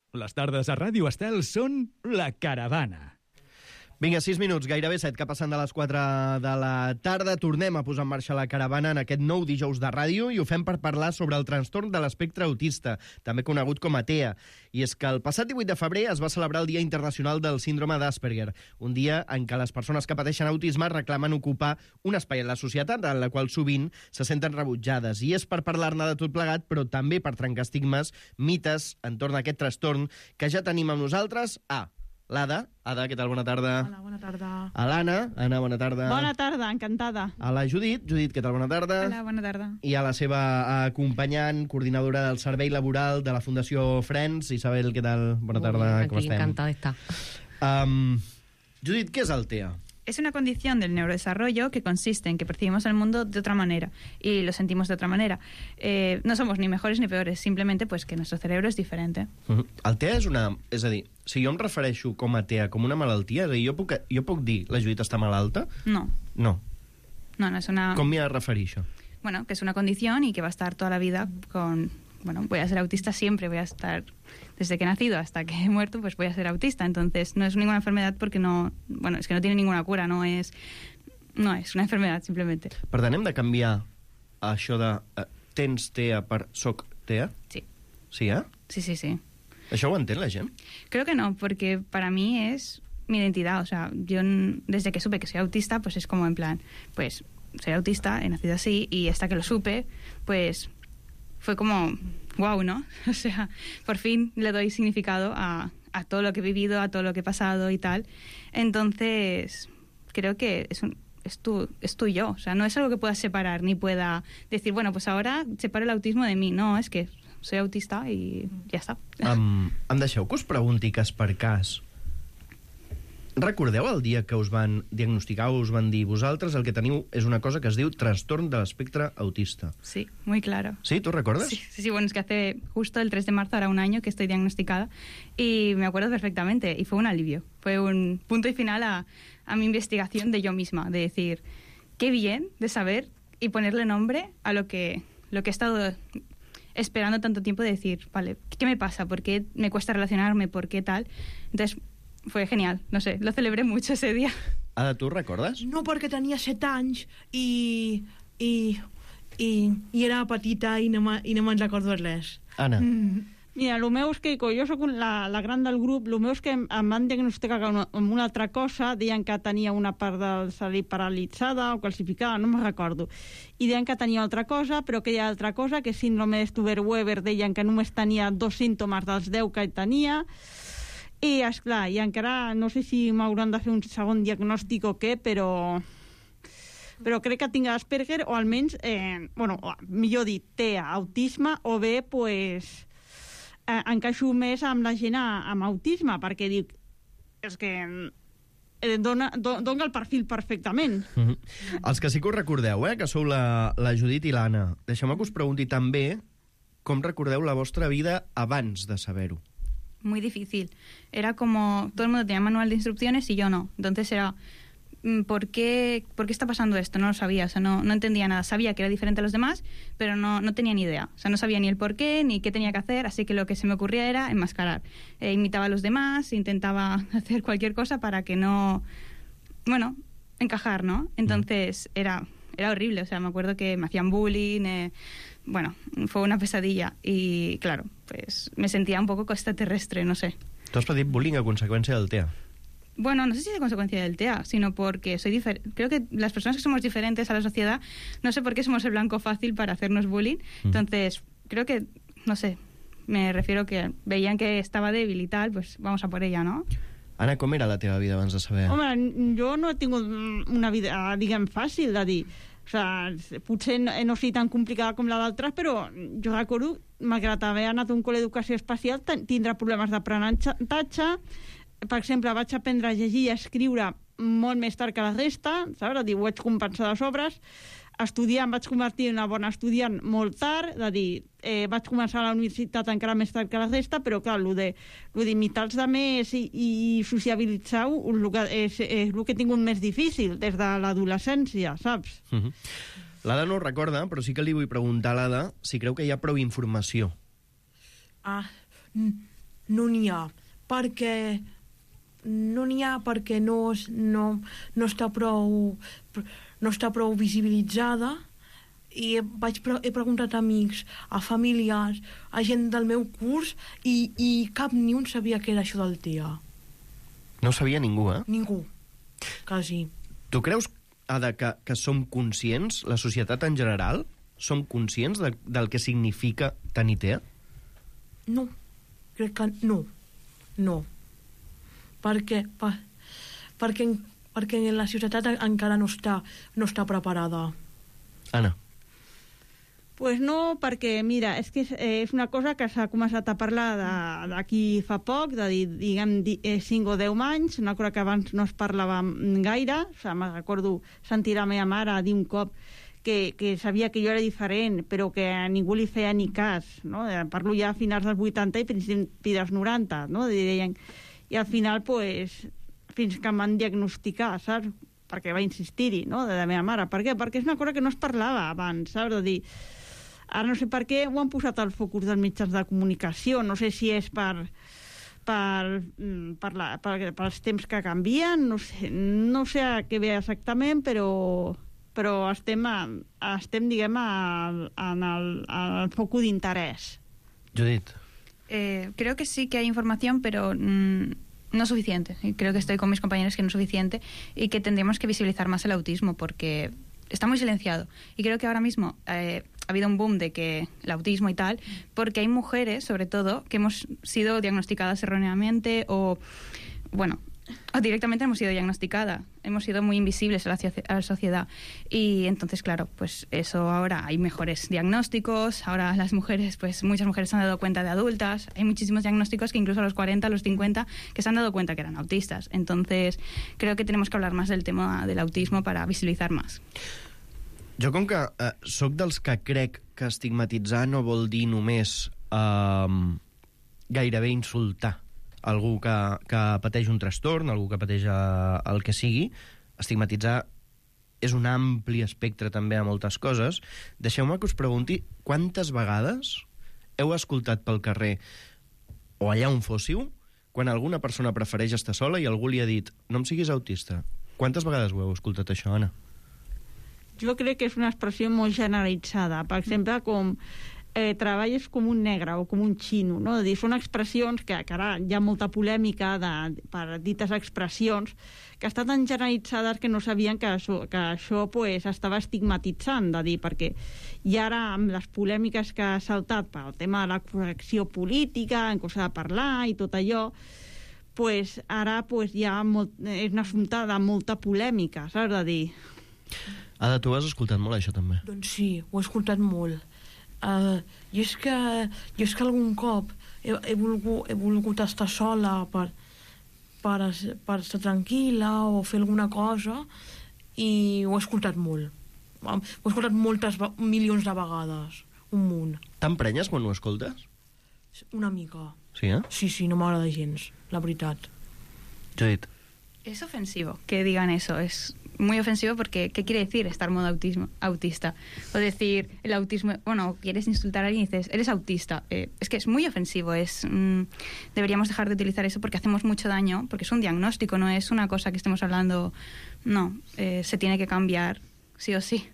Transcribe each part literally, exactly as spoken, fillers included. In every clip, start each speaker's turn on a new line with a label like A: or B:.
A: Les tardes a Ràdio Estel són La Caravana.
B: Vinga, sis minuts, gairebé set, que passen de les quatre de la tarda. Tornem a posar en marxa la caravana en aquest nou dijous de ràdio i ho fem per parlar sobre el trastorn de l'espectre autista, també conegut com a T E A. I és que el passat divuit de febrer es va celebrar el Dia Internacional del Síndrome d'Asperger, un dia en què les persones que pateixen autisme reclamen ocupar un espai en la societat en la qual sovint se senten rebutjades. I és per parlar-ne de tot plegat, però també per trencar estigmes, mites entorn a aquest trastorn, que ja tenim amb nosaltres a l'Ada. Ada, què tal? Bona tarda.
C: Hola, bona tarda.
B: A l'Anna. Anna, bona tarda.
C: Bona tarda, encantada.
B: A la Judit. Judit, què tal? Bona tarda.
C: Hola, bona tarda.
B: I a la seva acompanyant, coordinadora del Servei Laboral de la Fundació Friends, Isabel, què tal? Bona tarda,
D: Muy,
B: com
D: aquí,
B: estem?
D: encantada de estar.
B: Um, Judit, ¿qué es el T E A?
E: Es una condición del neurodesarrollo que consiste en que percibimos el mundo de otra manera y lo sentimos de otra manera. Eh, no somos ni mejores ni peores, simplemente pues que nuestro cerebro es diferente.
B: Uh-huh. El T E A és una... És a dir, si jo em refereixo com a T E A, com una malaltia, és a dir, jo puc, jo puc dir la Judit està malalta?
E: No.
B: No.
E: No, no es una...
B: Com m'hi ha de referir, això?
E: Bueno, que es una condición y que va a estar toda la vida con... Bueno, voy a ser autista siempre, voy a estar... Desde que he nacido hasta que he muerto, pues voy a ser autista. Entonces, no es ninguna enfermedad porque no... Bueno, es que no tiene ninguna cura, no es... No és una enfermedad, simplemente.
B: Per tant, hem de canviar això de uh, tens T E A per soc T E A?
E: Sí.
B: Sí, eh?
E: Sí, sí, sí.
B: Això ho entén la gent?
E: Creo que no, porque para mí es mi identidad. O sea, yo n- desde que supe que soy autista, pues es como en plan, pues soy autista, he nacido así, y hasta que lo supe, pues fue como, wow, ¿no? O sea, por fin le doy significado a, a todo lo que he vivido, a todo lo que he pasado y tal. Entonces, creo que es un... Es tu, es tu yo, o sea, no es algo que puedas separar ni pueda decir, bueno, pues ahora separo el autismo de mí. No, es que soy autista y ya está.
B: Um, em deixeu que us pregunti cas per cas. Recordeu el dia que us van diagnosticar o us van dir vosaltres el que teniu és una cosa que es diu trastorn de l'espectre autista?
E: Sí, muy claro.
B: Sí, ¿tú recuerdas?
E: Sí, sí, sí, bueno, es que hace justo el tres de marzo, ahora un año que estoy diagnosticada y me acuerdo perfectamente y fue un alivio, fue un punto y final a, a mi investigación de yo misma, de decir, qué bien de saber y ponerle nombre a lo que, lo que he estado esperando tanto tiempo, de decir, vale, ¿qué me pasa? ¿Por qué me cuesta relacionarme? ¿Por qué tal? Entonces, fue genial, no sé, lo celebré mucho ese día.
B: Ada, tu recordes?
C: No, perquè tenia set anys i... i... i, i era petita i no, me- i no me'n recordo res.
B: Anna.
C: Mm.
F: Mira, el meu és que, com jo sóc la, la gran del grup, el meu és que em, em van diagnosticar amb una, amb una altra cosa, deien que tenia una part del cervell paralitzada o calcificada, no me'n recordo. I deien que tenia altra cosa, però que hi ha altra cosa, que síndrome de Stuber-Weber, deien que només tenia dos símptomes dels deu que tenia. I, esclar, i encara no sé si m'hauran de fer un segon diagnòstic o què, però... però crec que tinc Asperger, o almenys, eh, bueno, o, millor dit, té autisme, o bé, pues, eh, encaixo més amb la gent a, amb autisme, perquè dic, és que eh, dona, do, dona el perfil perfectament.
B: Uh -huh. Els que sí que us recordeu, eh, que sou la, la Judit i l'Anna, deixeu-me que us pregunti també com recordeu la vostra vida abans de saber-ho.
E: Muy difícil. Era como, todo el mundo tenía manual de instrucciones y yo no. Entonces era, mm, ¿por qué, ¿por qué está pasando esto? No lo sabía, o sea, no, no entendía nada. Sabía que era diferente a los demás, pero no, no tenía ni idea. O sea, no sabía ni el por qué, ni qué tenía que hacer, así que lo que se me ocurría era enmascarar. Eh, imitaba a los demás, intentaba hacer cualquier cosa para que no, bueno, encajar, ¿no? Entonces era, era horrible, o sea, me acuerdo que me hacían bullying, eh, bueno, fue una pesadilla y claro, pues me sentía un poco extraterrestre, no sé.
B: Tu has patit bullying a conseqüència del T E A.
E: Bueno, no sé si es consecuencia del T E A, sino porque soy diferente. Creo que las personas que somos diferentes a la sociedad, no sé por qué somos el blanco fácil para hacernos bullying. Entonces, creo que, no sé, me refiero que veían que estaba débil y tal, pues vamos a por ella, ¿no?
B: Anna, com era la teva vida abans de saber?
F: Home, jo no he tingut una vida, diguem, fàcil de dir. O sigui, potser no, no sigui tan complicada com la d'altres, però jo recordo, malgrat haver anat a un col·le d'educació especial, ten- tindre problemes d'aprenentatge. Per exemple, vaig aprendre a llegir i a escriure molt més tard que la resta, saps? Dir, ho vaig compensar de sobres. Estudiar, em vaig convertir en una bona estudiant molt tard, de dir, eh, vaig començar a la universitat encara més tard que la resta, però clar, el de, lo d'imitar els altres i, i sociabilitzar-ho el que, és, és el que he tingut més difícil des de l'adolescència, saps?
B: Uh -huh. L'Ada no ho recorda, però sí que li vull preguntar a l'Ada si creu que hi ha prou informació.
C: Ah, mm, no n'hi ha, perquè no n'hi ha perquè no, no, no està prou no està prou visibilitzada, i vaig pre he preguntat a amics, a familiars, a gent del meu curs, i, i cap ni un sabia què era això del T E A.
B: No ho sabia ningú, eh?
C: Ningú, quasi.
B: Tu creus, Ada, que, que som conscients, la societat en general, som conscients de, del que significa tenir T E A?
C: No, crec que no, no. Perquè, per, perquè, perquè la societat encara no està, no està preparada.
B: Anna.
F: Pues no, perquè, mira, és que és, és una cosa que s'ha començat a parlar d'aquí fa poc, de dir, diguem, cinc o deu anys, una cosa que abans no es parlava gaire. O sigui, me'n recordo sentir la meva mare dir un cop que, que sabia que jo era diferent, però que a ningú li feia ni cas, no? Parlo ja a finals dels vuitanta i principis dels noranta, no? Deien, i al final, pues, fins que em van diagnosticar, saps? Perquè va insistir-hi, no?, de la meva mare. Per què? Perquè és una cosa que no es parlava abans, saps? De dir, ara no sé per què ho han posat al focus dels mitjans de comunicació, no sé si és per, per, per, la, per, pels temps que canvien, no sé, no sé a què ve exactament, però, però estem, a, estem diguem, a, en el, el focus d'interès.
B: Judit.
E: Eh, creo que sí que hay información, pero mmm, no suficiente. Y creo que estoy con mis compañeros que no es suficiente y que tendríamos que visibilizar más el autismo porque está muy silenciado. Y creo que ahora mismo eh, ha habido un boom de que el autismo y tal, porque hay mujeres, sobre todo, que hemos sido diagnosticadas erróneamente o, bueno, o directamente hemos sido diagnosticadas. Hemos sido muy invisibles a la, a la sociedad. Y entonces, claro, pues eso ahora hay mejores diagnósticos. Ahora las mujeres, pues muchas mujeres se han dado cuenta de adultas. Hay muchísimos diagnósticos que incluso a los cuarenta, a los cincuenta, que se han dado cuenta que eran autistas. Entonces, creo que tenemos que hablar más del tema del autismo para visibilitzar más.
B: Jo, com que eh, soc dels que crec que estigmatitzar no vol dir només eh, gairebé insultar algú que, que pateix un trastorn, algú que pateix eh, el que sigui, estigmatitzar és un ampli espectre també a moltes coses. Deixeu-me que us pregunti quantes vegades heu escoltat pel carrer o allà on fóssiu quan alguna persona prefereix estar sola i algú li ha dit no em siguis autista. Quantes vegades ho heu escoltat, això, Anna?
F: Jo crec que és una expressió molt generalitzada. Per exemple, com eh, treballes com un negre o com un xino, no? Dir, són expressions que, que ara hi ha molta polèmica de, per dites expressions que estan tan generalitzades que no sabien que això, que això pues, estava estigmatitzant, de dir, perquè i ara amb les polèmiques que ha saltat pel tema de la correcció política, en cosa de parlar i tot allò, pues, ara pues, hi ha molt, és un assumpte de molta polèmica, saps? De dir...
B: Ada, tu has escoltat molt això, també.
C: Doncs sí, ho he escoltat molt. Uh, i, és que, I és que algun cop he, he, volgut, he volgut estar sola per, per, per estar tranquil·la o fer alguna cosa i ho he escoltat molt. Ho he escoltat moltes, milions de vegades. Un munt.
B: T'emprenyes quan ho escoltes?
C: Una mica.
B: Sí, eh?
C: Sí, sí, no m'agrada gens, la veritat.
B: Judit.
E: Es ofensivo que digan eso, es muy ofensivo porque ¿qué quiere decir estar modo autismo, autista? O decir, el autismo, bueno, quieres insultar a alguien y dices, eres autista. Eh, es que es muy ofensivo, es mmm, deberíamos dejar de utilizar eso porque hacemos mucho daño, porque es un diagnóstico, no es una cosa que estemos hablando, no, eh, se tiene que cambiar, sí o sí.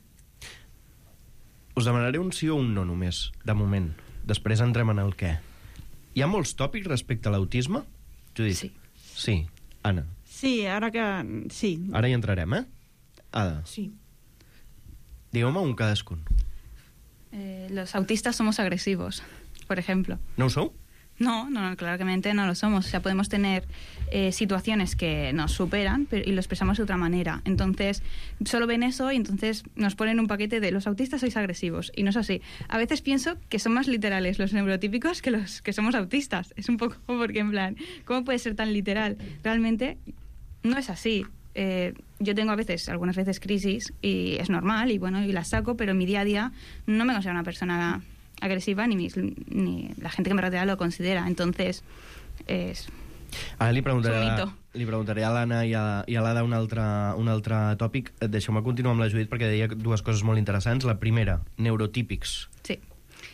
B: Us demanaré un sí o un no només, de moment. Després entrem en el què. Hi ha molts tòpics respecte a l'autisme? Judit?
E: Sí.
B: Sí. Anna?
F: Sí, ara que... sí.
B: Ara hi entrarem, eh? Ada?
C: Sí.
B: Digueu-me un cadascun.
E: Eh, los autistas somos agresivos, por ejemplo.
B: No ho sou?
E: No, no, claramente no lo somos. O sea, podemos tener eh, situaciones que nos superan pero, y lo expresamos de otra manera. Entonces, solo ven eso y entonces nos ponen un paquete de los autistas sois agresivos. Y no es así. A veces pienso que son más literales los neurotípicos que los que somos autistas. Es un poco porque, en plan, ¿cómo puede ser tan literal? Realmente no es así. Eh, yo tengo a veces, algunas veces crisis y es normal y bueno, y las saco, pero en mi día a día no me considero una persona agresiva ni, mis, ni la gente que me rodea lo considera. Entonces, es...
B: Ara li preguntaré,
E: És un
B: a,
E: mito.
B: li preguntaré a l'Anna i a, i a l'Ada un altre, un altre tòpic. Deixeu-me continuar amb la Judit perquè deia dues coses molt interessants. La primera, neurotípics.
E: Sí.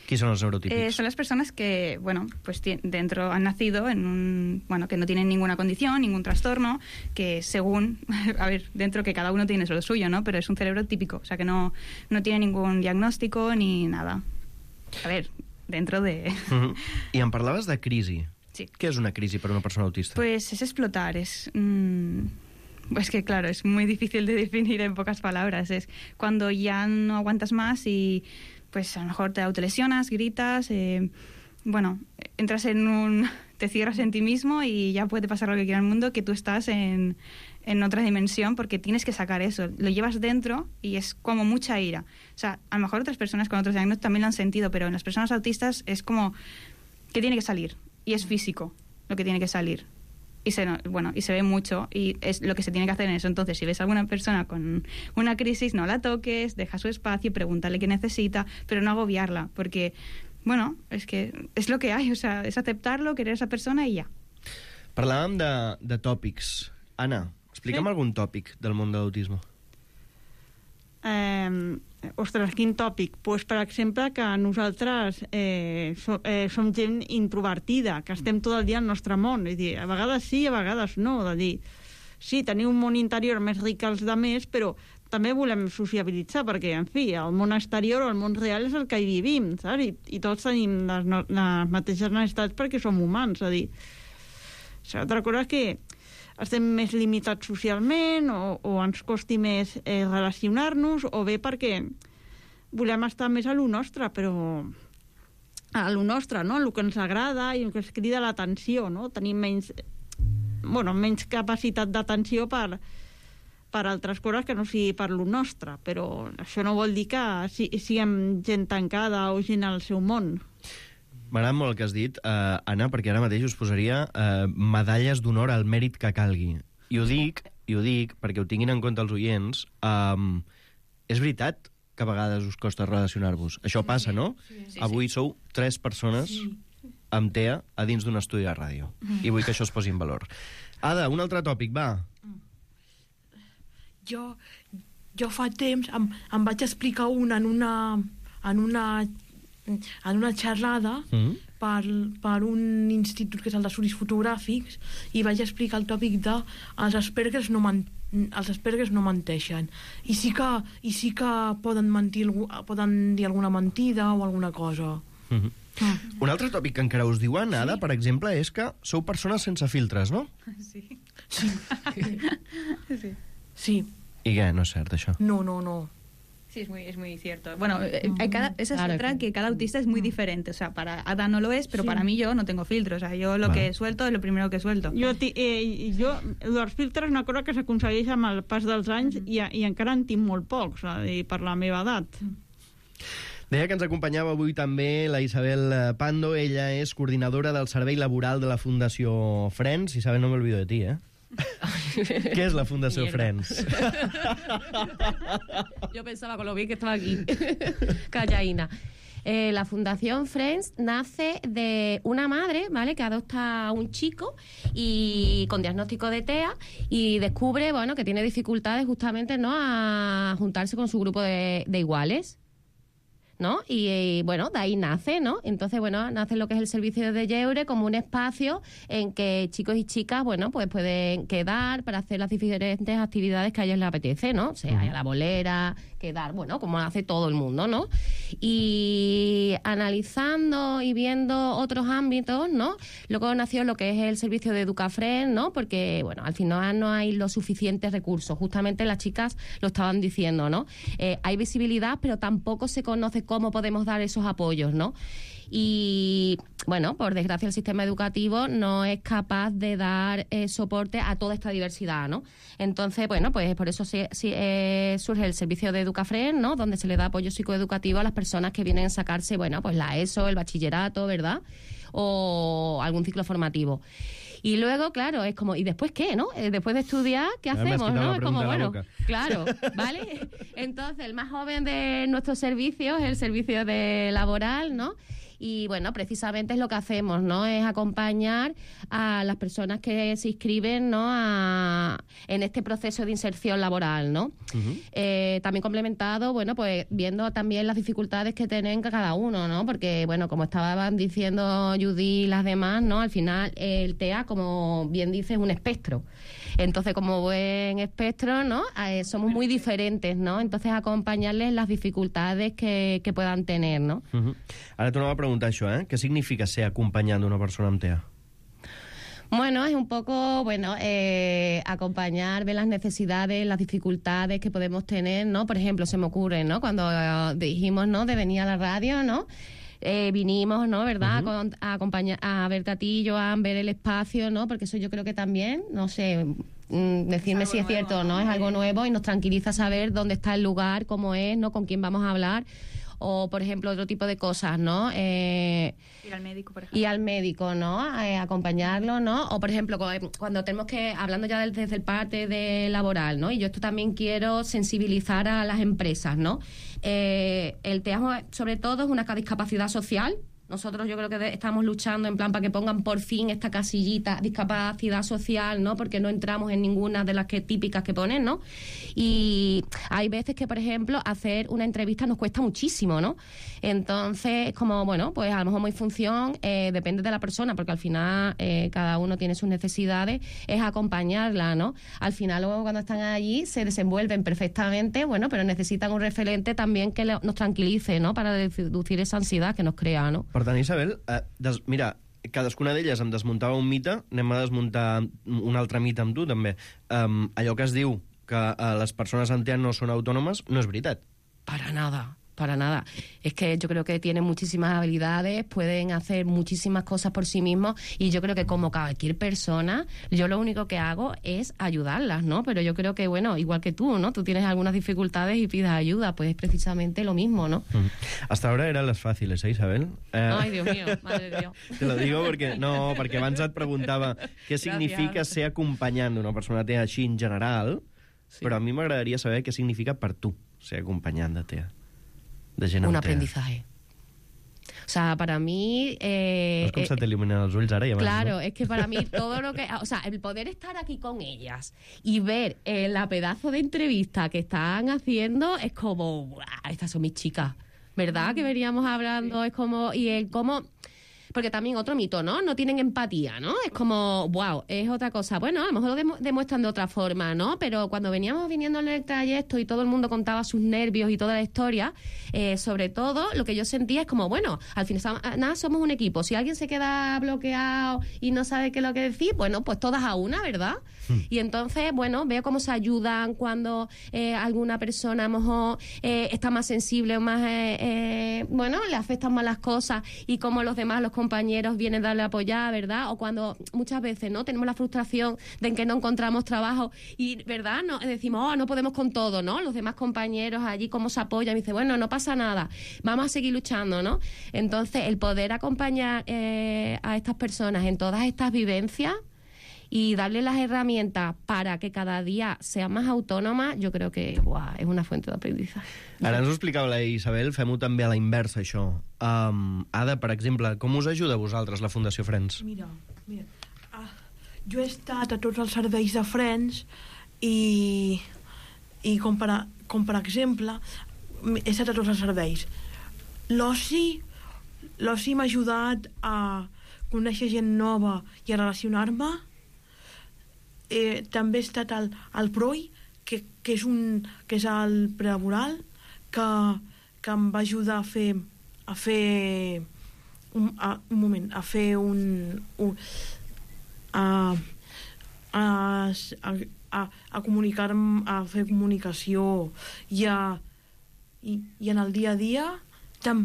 B: Qui son los neurotípicos?
E: Eh, son las personas que, bueno, pues dentro han nacido en un, bueno, que no tienen ninguna condición, ningún trastorno, que según, a ver, dentro que cada uno tiene lo suyo, ¿no? Pero es un cerebro típico, o sea que no, no tiene ningún diagnóstico ni nada. A ver, dentro de...
B: Uh-huh. I em parlaves de crisi.
E: Sí.
B: Què és una crisi per a una persona autista?
E: Pues es explotar, es... Mmm, pues que claro, es muy difícil de definir en pocas palabras. Es cuando ya no aguantas más y pues a lo mejor te autolesionas, gritas, eh, bueno, entras en un... te cierras en ti mismo y ya puede pasar lo que quiera en el mundo, que tú estás en, en otra dimensión porque tienes que sacar eso. Lo llevas dentro y es como mucha ira. O sea, a lo mejor otras personas con otros diagnósticos también lo han sentido, pero en las personas autistas es como que tiene que salir. Y es físico lo que tiene que salir. Y se, bueno, y se ve mucho y es lo que se tiene que hacer en eso. Entonces, si ves a alguna persona con una crisis, no la toques, deja su espacio, pregúntale qué necesita, pero no agobiarla, porque, bueno, es que es lo que hay, o sea, es aceptarlo, querer a esa persona i ja.
B: Parlàvem de, de tòpics. Anna, explica'm
F: Sí?
B: algun tòpic del món de l'autisme.
F: Eh, ostres, quin tòpic? Pues, per exemple, que nosaltres eh, so, eh, som gent introvertida, que estem tot el dia al nostre món. És dir, a vegades sí, a vegades no. De dir, sí, tenim un món interior més ric que els de més, però també volem sociabilitzar, perquè, en fi, el món exterior o el món real és el que hi vivim, saps? I, i tots tenim les, no, les mateixes necessitats perquè som humans, és a dir... L'altra cosa és que estem més limitats socialment o, o ens costi més eh, relacionar-nos o bé perquè volem estar més a lo nostre, però a lo nostre, no? A lo que ens agrada i el que ens crida l'atenció, no? Tenim menys, bueno, menys capacitat d'atenció per, per altres coses que no sigui per lo nostre, però això no vol dir que si, siguem gent tancada o gent al seu món.
B: M'agrada molt el que has dit, uh, Anna, perquè ara mateix us posaria uh, medalles d'honor al mèrit que calgui. I ho dic, i ho dic perquè ho tinguin en compte els oients. Um, és veritat que a vegades us costa relacionar-vos. Això passa, no?
E: Sí, sí.
B: Avui sou tres persones
C: Sí.
B: amb T E A a dins d'un estudi de ràdio. I vull que això es posi en valor. Ada, un altre tòpic, va.
C: Jo, jo fa temps em, em vaig explicar una en una, en una, en una xerrada
B: Mm.
C: per, per un institut que és el d'estudis fotogràfics i vaig explicar el tòpic de els Aspergers no, man, els Aspergers no menteixen i sí que, i sí que poden, mentir, poden dir alguna mentida o alguna cosa.
B: Mm-hmm.
C: Mm.
B: Un altre tòpic que encara us diuen, Ada, per exemple, és que sou persones sense filtres, no?
E: Sí.
C: Sí.
E: Sí.
C: Sí.
B: I què? No és cert, això.
C: No, no, no.
E: Sí, es muy, es muy cierto. Bueno, eh, hay cada, esa es
D: Claro,
E: otra, que cada autista es muy diferente. O sea, para Ada no lo es, pero
C: Sí.
E: para mí yo no tengo filtro. O sea, yo lo
B: Vale.
E: que suelto es lo primero que suelto.
F: Jo, ti- eh, jo, els filtres és una cosa que s'aconsegueix amb el pas dels anys i, i encara en tinc molt pocs, és a dir, per la meva edat.
B: Deia que ens acompanyava avui també la Isabel eh, Pando. Ella és coordinadora del Servei Laboral de la Fundació Friends. Isabel, no me olvido de ti, eh? ¿Qué es la Fundación
D: Mierda.
B: Friends?
D: Yo pensaba con lo bien que estaba aquí. Callaína. Eh, la Fundación Friends nace de una madre, ¿vale?, que adopta a un chico y con diagnóstico de T E A y descubre, bueno, que tiene dificultades justamente, ¿no?, a juntarse con su grupo de, de iguales, ¿no? Y, y, bueno, de ahí nace, ¿no? Entonces, bueno, nace lo que es el servicio de Yeure como un espacio en que chicos y chicas, bueno, pues pueden quedar para hacer las diferentes actividades que a ellos les apetece, ¿no? O sea, a la bolera, quedar, bueno, como hace todo el mundo, ¿no? Y analizando y viendo otros ámbitos, ¿no?, luego nació lo que es el servicio de Educafren, ¿no? Porque, bueno, al final no hay los suficientes recursos. Justamente las chicas lo estaban diciendo, ¿no? Eh, hay visibilidad, pero tampoco se conoce cómo podemos dar esos apoyos, ¿no? Y, bueno, por desgracia el sistema educativo no es capaz de dar eh, soporte a toda esta diversidad, ¿no? Entonces, bueno, pues por eso sí, sí, eh, surge el servicio de Educafren, ¿no?, donde se le da apoyo psicoeducativo a las personas que vienen a sacarse, bueno, pues la ESO, el bachillerato, ¿verdad?, o algún ciclo formativo. Y luego, claro, es como, ¿y después qué, no? Eh, después de estudiar, ¿qué
B: Ya me has
D: hacemos,
B: quitado
D: no?
B: la
D: Es como,
B: pregunta de la
D: bueno,
B: boca.
D: claro, ¿vale? Entonces, el más joven de nuestros servicios es el servicio de laboral, ¿no? Y bueno, precisamente es lo que hacemos, ¿no? Es acompañar a las personas que se inscriben, ¿no? A, en este proceso de inserción laboral, ¿no? Uh-huh. Eh, también complementado, bueno, pues viendo también las dificultades que tienen cada uno, ¿no? Porque, bueno, como estaban diciendo Judy y las demás, ¿no? Al final el T E A, como bien dice, es un espectro. Entonces, como buen espectro, ¿no? Eh, somos muy diferentes, ¿no? Entonces, acompañarles las dificultades que, que puedan tener, ¿no?
B: Uh-huh. Ara tornava a preguntar això, eh? Què significa ser acompanyant d'una persona amb T E A?
D: Bueno, es un poco, bueno, eh, acompañar, ver las necesidades, las dificultades que podemos tener, ¿no? Por ejemplo, se me ocurre, ¿no? Cuando uh, dijimos, ¿no? De venir a la radio, ¿no? Eh, vinimos, ¿no? ¿Verdad? Uh-huh. A, acompañar, a verte a ti, Joan, ver el espacio, ¿no? Porque eso yo creo que también, no sé, mm, decirme es si es nuevo, cierto o no, es algo nuevo y nos tranquiliza saber dónde está el lugar, cómo es, ¿no? Con quién vamos a hablar. O, por ejemplo, otro tipo de cosas, ¿no? Eh,
E: ir al médico, por ejemplo.
D: Y al médico, ¿no? Eh, acompañarlo, ¿no? O, por ejemplo, cuando tenemos que, hablando ya desde el parte de laboral, ¿no? Y yo esto también quiero sensibilizar a las empresas, ¿no? Eh, el T E A, sobre todo, es una discapacidad social. Nosotros yo creo que estamos luchando en plan para que pongan por fin esta casillita discapacidad social, ¿no? Porque no entramos en ninguna de las que típicas que ponen, ¿no? Y hay veces que, por ejemplo, hacer una entrevista nos cuesta muchísimo, ¿no? Entonces, como, bueno, pues a lo mejor muy función, eh, depende de la persona, porque al final eh, cada uno tiene sus necesidades, es acompañarla, ¿no? Al final, luego cuando están allí, se desenvuelven perfectamente, bueno, pero necesitan un referente también que nos tranquilice, ¿no? Para reducir esa ansiedad que nos crea, ¿no?
B: Per tant, Isabel, eh, des, mira, cadascuna d'elles em desmuntava un mite, anem a desmuntar un altre mite amb tu, també. Um, allò que es diu que uh, les persones amb T E A no són autònomes, no és veritat.
D: Para nada. Para nada. Es que yo creo que tienen muchísimas habilidades, pueden hacer muchísimas cosas por sí mismos y yo creo que como cualquier persona, yo lo único que hago es ayudarlas, ¿no? Pero yo creo que, bueno, igual que tú, ¿no? Tú tienes algunas dificultades y pides ayuda, pues es precisamente lo mismo, ¿no?
B: Mm. Hasta ahora eran las fáciles, ¿eh, Isabel? Eh...
D: Ay, Dios mío, madre de Dios.
B: Te lo digo porque, no, perquè abans et preguntava què significa Gràcies. Ser acompanyant d'una persona T E A així en general, sí. Però a mi m'agradaria saber què significa per tu ser acompanyant de T E A. De gent
D: un
B: amb T E A.
D: Aprendizaje. O sea, para mí... Eh,
B: es com
D: eh,
B: se t'il·luminen els ulls ara i abans,
D: claro,
B: ¿no?
D: es que para mí todo lo que... O sea, el poder estar aquí con ellas y ver eh, la pedazo de entrevista que están haciendo es como... ¡Buah! Estas son mis chicas, ¿verdad? Que veníamos hablando, sí. Es como... Y el cómo... Porque también otro mito, ¿no? No tienen empatía, ¿no? Es como, wow, es otra cosa. Bueno, a lo mejor lo dem- demuestran de otra forma, ¿no? Pero cuando veníamos viniendo en el trayecto y todo el mundo contaba sus nervios y toda la historia, eh, sobre todo lo que yo sentía es como, bueno, al final nada, somos un equipo. Si alguien se queda bloqueado y no sabe qué es lo que decir, bueno, pues todas a una, ¿verdad? Mm. Y entonces, bueno, veo cómo se ayudan cuando eh, alguna persona a lo mejor eh, está más sensible o más, eh, eh, bueno, le afectan más las cosas y cómo los demás, los compañeros vienen a darle a apoyar, ¿verdad? O cuando muchas veces, ¿no? Tenemos la frustración de que no encontramos trabajo y, ¿verdad? No, decimos, oh, no podemos con todo, ¿no? Los demás compañeros allí, cómo se apoyan, y dice, bueno, no pasa nada, vamos a seguir luchando, ¿no? Entonces, el poder acompañar eh, a estas personas en todas estas vivencias y darle las herramientas para que cada día sean más autónomas, yo creo que buah, es una fuente de aprendizaje.
B: Ara ens ho explicava la Isabel, fem-ho també a la inversa, això. Um, Ada, per exemple, com us ajuda a vosaltres la Fundació Friends?
C: Mira, mira, ah, jo he estat a tots els serveis de Friends i, i com, per a, com per exemple, he estat a tots els serveis. L'oci, l'oci m'ha ajudat a conèixer gent nova i a relacionar-me. Eh, també he estat al, al P R O I, que, que, és un, que és el prelaboral, que, que em va ajudar a fer a fer un, a, un moment, a fer un, un a, a, a, a comunicar-me, a fer comunicació i, a, i, i en el dia a dia tam,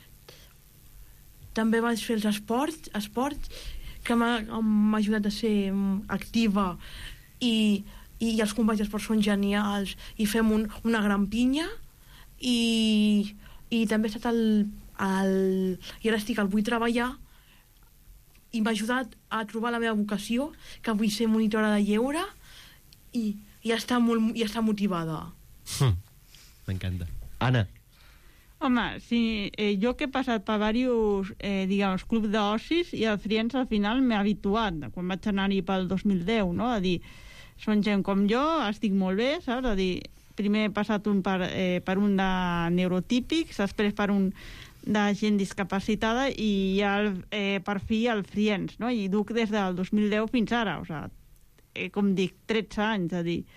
C: també vaig fer els esports, esports que m'ha, m'ha ajudat a ser activa i, i els companys d'esport són genials i fem un, una gran pinya i, i també he estat al, al, i ara estic al Vull Treballar i m'ha ajudat a trobar la meva vocació, que vull ser monitora de lleure i, i, estar, molt, i estar motivada.
B: Hm. M'encanta. Anna.
F: Home, sí, eh, jo que he passat per diversos, eh, digamos, clubs d'ocis i el Friends al final m'he habituat, quan vaig anar-hi pel dos mil deu, no? A dir, són gent com jo, estic molt bé, saps? A dir, primer he passat un per, eh, per un de neurotípics, després per un de gent discapacitada i ja el, eh, per fi el Friends, no? I duc des del dos mil deu fins ara, o sigui, eh, com dic, tretze anys, a dir,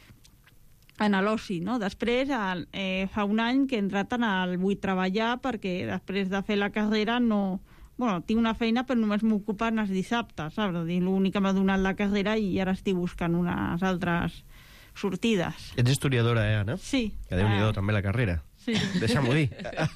F: en l'oci, no? Després, eh, fa un any que he entrat en el vull treballar perquè després de fer la carrera no... Bueno, tinc una feina però només m'ocupen els dissabtes, saps? L'únic que m'ha donat la carrera i ara estic buscant unes altres sortides.
B: Ets historiadora, eh, Anna?
F: Sí.
B: Que Déu-n'hi-do,
F: Ah.
B: també, la carrera.
F: Sí.
B: Deixa'm-ho dir.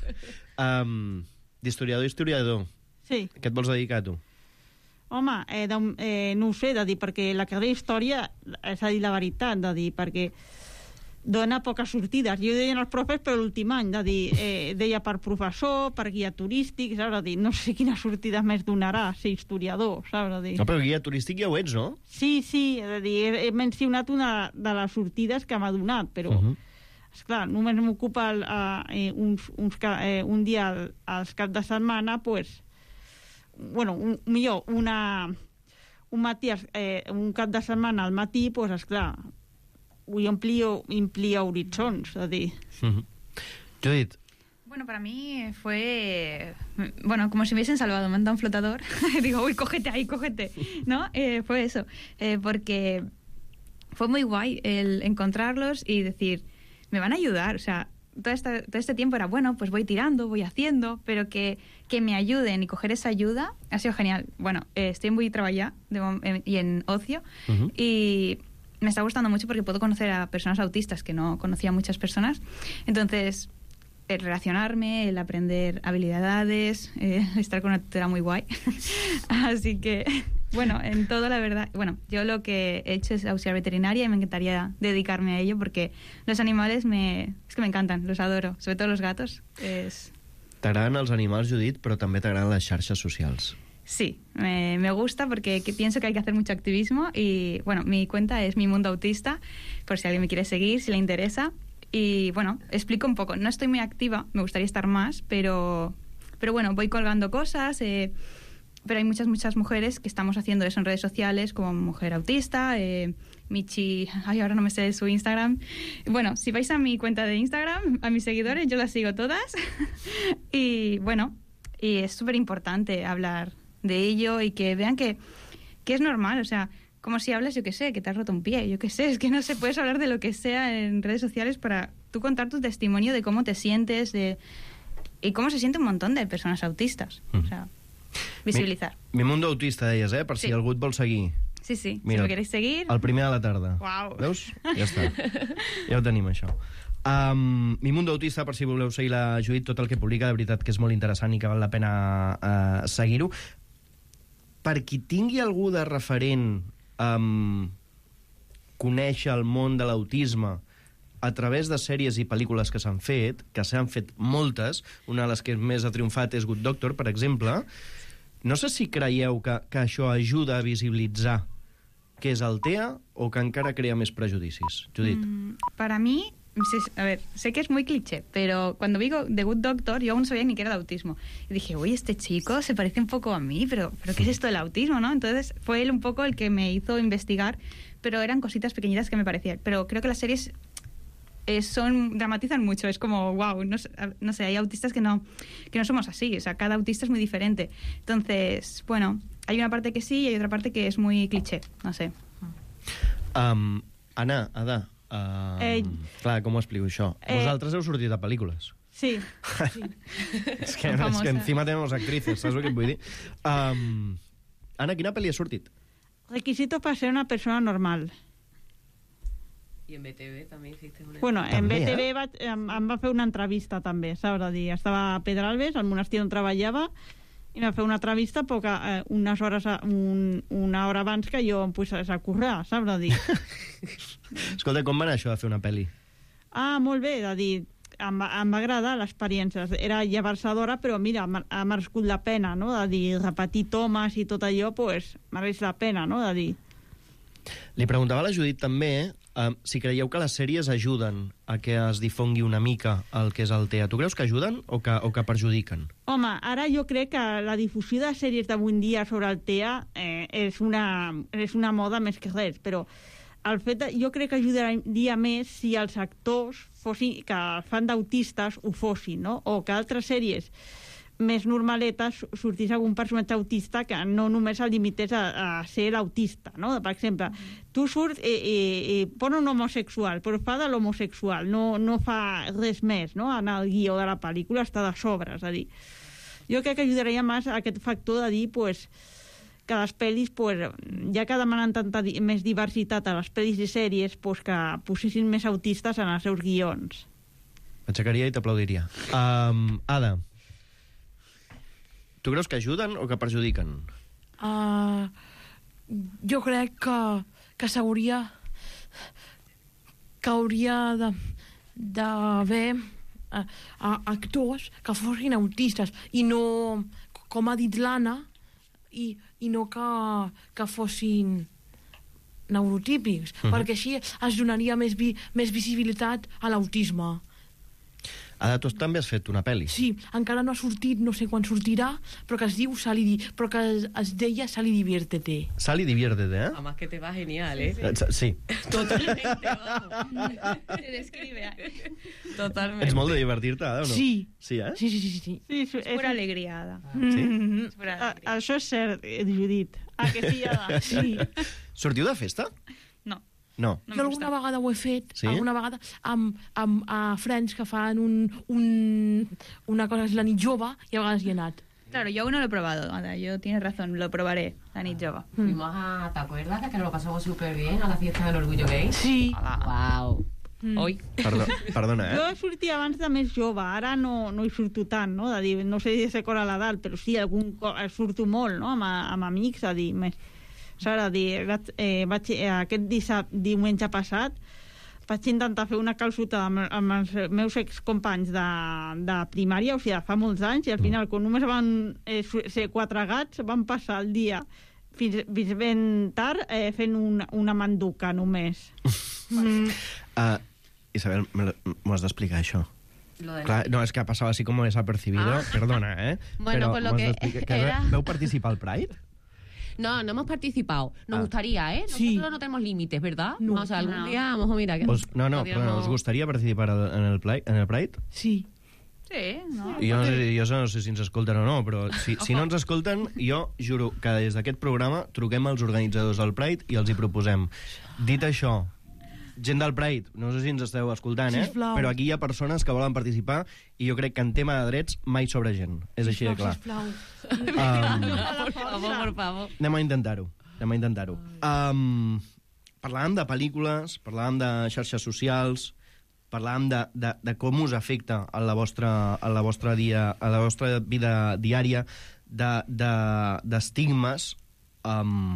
B: um, D'historiador, historiador.
F: Sí.
B: Què et vols dedicar, tu?
F: Home, eh, de, eh, no ho sé, de dir, perquè la carrera d'història, és a dir la veritat, de dir, perquè dona poques sortides. Jo deia als profes per l'últim any, de dir, eh, deia per professor, per guia turístic, saps? De dir, no sé quina sortida més donarà ser historiador, saps? De dir.
B: No, però guia turístic ja ho ets, no?
F: Sí, sí, de dir, he, he mencionat una de les sortides que m'ha donat, però,
B: Uh -huh.
F: esclar, només m'ocupa el, eh, uns, uns, eh, un dia al, als cap de setmana, pues, bueno, un, millor, una, un matí, eh, un cap de setmana al matí, pues, esclar, ho amplio, amplia horitzons, a dir.
B: Uh -huh. Judit,
E: Bueno, para mí fue, bueno, como si me hubiesen salvado, me han dado un flotador. Digo, uy, cógete ahí, cógete, ¿no? Eh, fue eso, eh, porque fue muy guay el encontrarlos y decir, me van a ayudar, o sea, todo este, todo este tiempo era, bueno, pues voy tirando, voy haciendo, pero que, que me ayuden y coger esa ayuda ha sido genial. Bueno, eh, estoy en Vull treballar de, en, y en ocio,
B: uh-huh.
E: y me está gustando mucho porque puedo conocer a personas autistas que no conocía a muchas personas. Entonces, el relacionarme, el aprender habilidades, eh, estar con una tutora muy guay. Así que, bueno, en todo, la verdad, bueno, yo lo que he hecho es auxiliar veterinaria y me encantaría dedicarme a ello porque los animales me, es que me encantan, los adoro, sobre todo los gatos. Es...
B: t'agraden els animals, Judit, però també t'agraden les xarxes socials.
E: Sí, me, me gusta porque que pienso que hay que hacer mucho activismo y, bueno, mi cuenta es Mi Mundo Autista, por si alguien me quiere seguir, si le interesa. Y, bueno, explico un poco. No estoy muy activa, me gustaría estar más, pero, pero bueno, voy colgando cosas, eh, pero hay muchas, muchas mujeres que estamos haciendo eso en redes sociales, como Mujer Autista, eh, Michi, ay, ahora no me sé su Instagram. Bueno, si vais a mi cuenta de Instagram, a mis seguidores, yo las sigo todas. Y, bueno, y es súper importante hablar de ello y que vean que, que es normal, o sea, como si hablas, yo qué sé, que te has roto un pie, yo qué sé, es que no se puedes hablar de lo que sea en redes sociales para tú contar tu testimonio de cómo te sientes de y cómo se siente un montón de personas autistas, mm. o sea, visibilitzar.
B: Mi, mi Mundo Autista, deies, eh? Per si
E: sí.
B: algú et vol seguir.
E: Sí, sí,
B: Mira,
E: si me queréis seguir...
B: El primer de la tarda.
E: Uau.
B: Veus? Ja està. Ja ho tenim, això. Um, Mi Mundo Autista, per si voleu seguir la Judit, tot el que publica, de veritat que és molt interessant i que val la pena uh, seguir-ho. Per qui tingui algú de referent um, conèixer el món de l'autisme a través de sèries i pel·lícules que s'han fet, que s'han fet moltes, una de les que més ha triomfat és Good Doctor, per exemple, no sé si creieu que, que això ajuda a visibilitzar què és el T E A o que encara crea més prejudicis. Judit.
E: Mm, para mí, a ver, sé que es muy cliché, pero cuando vi The Good Doctor, yo aún no sabía ni que era de autismo. Y dije, uy, este chico se parece un poco a mí, pero, pero ¿qué es esto del autismo, no? Entonces fue él un poco el que me hizo investigar, pero eran cositas pequeñitas que me parecían. Pero creo que las series eh, son dramatizan mucho, es como, wow, no, no sé, hay autistas que no, que no somos así, o sea, cada autista es muy diferente. Entonces, bueno, hay una parte que sí y hay otra parte que es muy cliché, no sé.
B: Um, Anna, Ada, uh,
F: Eh,
B: clar, com ho explico això?
F: eh,
B: Vosaltres heu sortit a pel·lícules.
F: Sí, sí.
B: és, que, és
E: famosa.
B: que encima tenemos actrices, saps el que et vull dir? Um, Anna, quina pel·li has sortit?
F: Requisitos para ser una persona normal.
G: I en B T V també hiciste una...
F: Bueno, en
B: També,
F: B T V
B: eh?
F: vaig, em, em va fer una entrevista també, saps? A dir, estava a Pedralbes, al monestir on treballava, i em va fer una entrevista poc, eh, unes hores, a, un, una hora abans que jo em posés a currar, saps? A dir,
B: Escolta, com va anar això de fer una pel·li?
F: ah, molt bé, de dir, em va, em va agradar l'experiència. Era llevar-se-dora, però mira, m'ha ha merescut la pena, no? De dir, repetir tomes i tot allò, pues, mereix la pena, no? De dir...
B: Li preguntava a la Judit també eh, si creieu que les sèries ajuden a que es difongui una mica el que és el T E A. Tu creus que ajuden o que, o que perjudiquen?
F: Home, ara jo crec que la difusió de sèries d'avui en dia sobre el T E A eh, és, una, és una moda més que res, però el fet de, jo crec que ajudaria més si els actors fossin, que fan d'autistes ho fossin, no? O que altres sèries més normaletes sortís algun personatge autista que no només el limités a, a ser l'autista, no? Per exemple, tu surts i, i, i pon un homosexual, però fa de l'homosexual, no, no fa res més, no? En el guió de la pel·lícula està de sobre, és a dir, jo crec que ajudaria més a aquest factor de dir, pues, que les pel·lis, pues, ja que demanen tanta di més diversitat a les pel·lis i sèries, pues, que posessin més autistes en els seus guions.
B: M'aixecaria i t'aplaudiria. Um, Ada, tu creus que ajuden o que perjudiquen?
C: Uh, jo crec que, que s'hauria que hauria de d'haver uh, actors que fossin autistes i no, com ha dit l'Anna, i, i no que, que fossin neurotípics, uh-huh. perquè així es donaria més, vi, més visibilitat a l'autisme.
B: Ada, tu també has fet una pel·li.
C: Sí, encara no ha sortit, no sé quan sortirà, però que es diu Sally, Di però que es, es deia Sally Diviértete.
B: Sally Diviértete, eh?
G: Además que te va genial, ¿eh?
B: Sí. sí.
G: Totalmente, vamos.
E: Se describe.
G: Totalmente.
B: Ets molt de divertir-te, Ada, o no?
C: Sí.
B: Sí, eh?
C: Sí, sí, sí. sí.
F: Sí, és,
E: És pura alegria, Ada.
B: Sí?
E: És pura
F: a,
E: alegria.
F: això és cert, eh, Judit. Ah, que sí, Ada? Sí.
B: Sortiu de festa?
E: No.
B: No.
E: No
C: Jo alguna vegada ho he fet,
B: Sí?
C: alguna vegada amb, amb a friends que fan un, un, una cosa que és la nit jove i a vegades hi he anat.
E: Claro, yo aún no lo he probado, Ada. Yo tienes razón, lo probaré, la nit jova.
G: Fuimos a, ¿te acuerdas de que nos lo pasamos súper bien a la fiesta del orgullo gay?
C: Sí.
G: Wow.
C: Mm.
G: Hoy.
B: Perdó, perdona,
F: Jo
B: eh?
F: sortia abans de més jove, ara no, no hi surto tant, no? De dir, no sé si sé a l'edat, però sí, algun cop surto molt, no? Amb, amb amics, a dir, més... Saps? A dir, vaig, eh, vaig, eh, aquest dissabte, diumenge passat, vaig intentar fer una calçotada amb, amb els meus excompanys de, de primària, o sigui, fa molts anys, i al final, quan només van eh, ser quatre gats, van passar el dia fins, fins ben tard eh, fent una, una manduca, només.
B: Mm. Uh, Isabel, m'ho has d'explicar, això.
G: Lo de
B: Clar, no, és que passava així com desapercibido.
D: Ah.
B: Perdona, eh?
D: Bueno,
B: Però
D: pues lo
B: m'ho has
D: que
B: d'explicar. Que
D: era-
B: Veu participar al Pride?
D: No, no hemos participado. Nos
B: Ah.
D: gustaría, ¿eh? Nosotros
C: Sí.
D: no tenemos límites, ¿verdad?
C: No.
D: O sea, algún
E: No.
D: día vamos a mirar. Que
B: Os, no, no,
D: todavía
B: perdona, ¿os gustaría participar al- en el, Pride, en el Pride?
C: Sí.
E: Sí, no?
B: Jo no, sé, jo no sé si ens escolten o no, però si, si no ens escolten, jo juro que des d'aquest programa truquem als organitzadors del Pride i els hi proposem. Dit això, gent del Pride, no sé si ens esteu escoltant, eh?
C: Sisplau.
B: Però aquí hi ha persones que volen participar i jo crec que en tema de drets mai sobre gent. És així de clar.
C: Sisplau.
B: Um,
D: Por favor, por favor.
B: anem a intentar-ho. Anem a intentar-ho. Um, parlàvem de pel·lícules, parlàvem de xarxes socials, parlàvem de, de, de com us afecta a la vostra, a la vostra, dia, a la vostra vida diària, d'estigmes. De, de, um,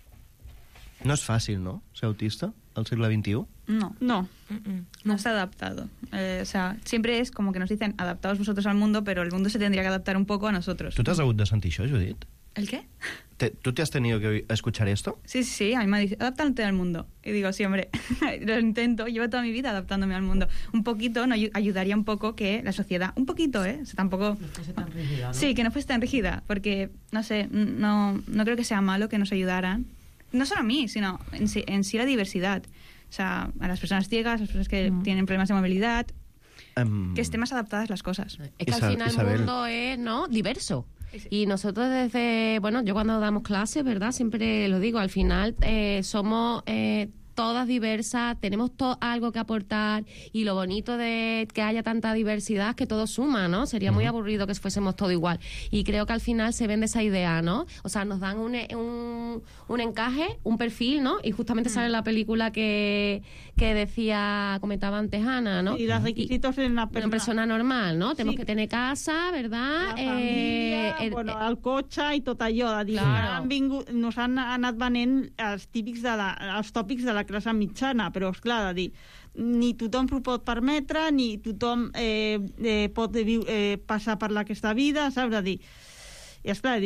B: no és fàcil, no?, ser autista al segle veintiuno.
E: No.
F: No.
E: No está adaptado. Eh, o sea, siempre es como que nos dicen adaptaos vosotros al mundo, pero el mundo se tendría que adaptar un poco a nosotros.
B: Tu t'has hagut de sentir això, Judit?
E: ¿El qué?
B: Te, ¿Tú te has tenido que escuchar esto?
E: Sí, sí, sí, a mí me dice, adáptate al mundo. Y digo, sí, hombre, lo intento, llevo toda mi vida adaptándome al mundo. Un poquito, no ayudaría un poco que la sociedad, un poquito, ¿eh? O sea, tampoco...
G: No fuese tan rígida, ¿no?
E: Sí, que no fuese tan rígida, porque, no sé, no, no creo que sea malo que nos ayudaran. No solo a mí, sino en sí, en sí la diversidad. O sea, a las personas ciegas, a las personas que
C: Mm.
E: tienen problemas de movilidad,
B: Um,
E: que estén más adaptadas las cosas.
D: Es que
B: Isa-
D: al final
B: Isabel.
D: el mundo es, ¿no?, diverso.
E: Sí, sí.
D: Y nosotros desde, bueno, yo cuando damos clases, ¿verdad?, siempre lo digo, al final eh, somos eh, todas diversas, tenemos to- algo que aportar, y lo bonito de que haya tanta diversidad es que todo suma, ¿no? Sería muy aburrido que fuésemos todo igual. Y creo que al final se vende esa idea, ¿no? O sea, nos dan un, un, un encaje, un perfil, ¿no? Y justamente sale la película que, que decía, comentaba antes Ana, ¿no?
F: Y los requisitos en la
D: Una
F: persona.
D: persona normal, no? Tenemos
F: Sí.
D: que tener casa, ¿verdad?
F: La família,
D: Eh, el-
F: bueno, el cotxe i tot allò. De dir,
D: Claro.
F: han vingut, nos han anat venent els, típics de la, els tòpics de la classe mitjana, però, esclar, de dir, ni tothom s'ho pot permetre, ni tothom eh, eh, pot viu, eh, passar per aquesta vida, saps? De dir, i esclar, dic,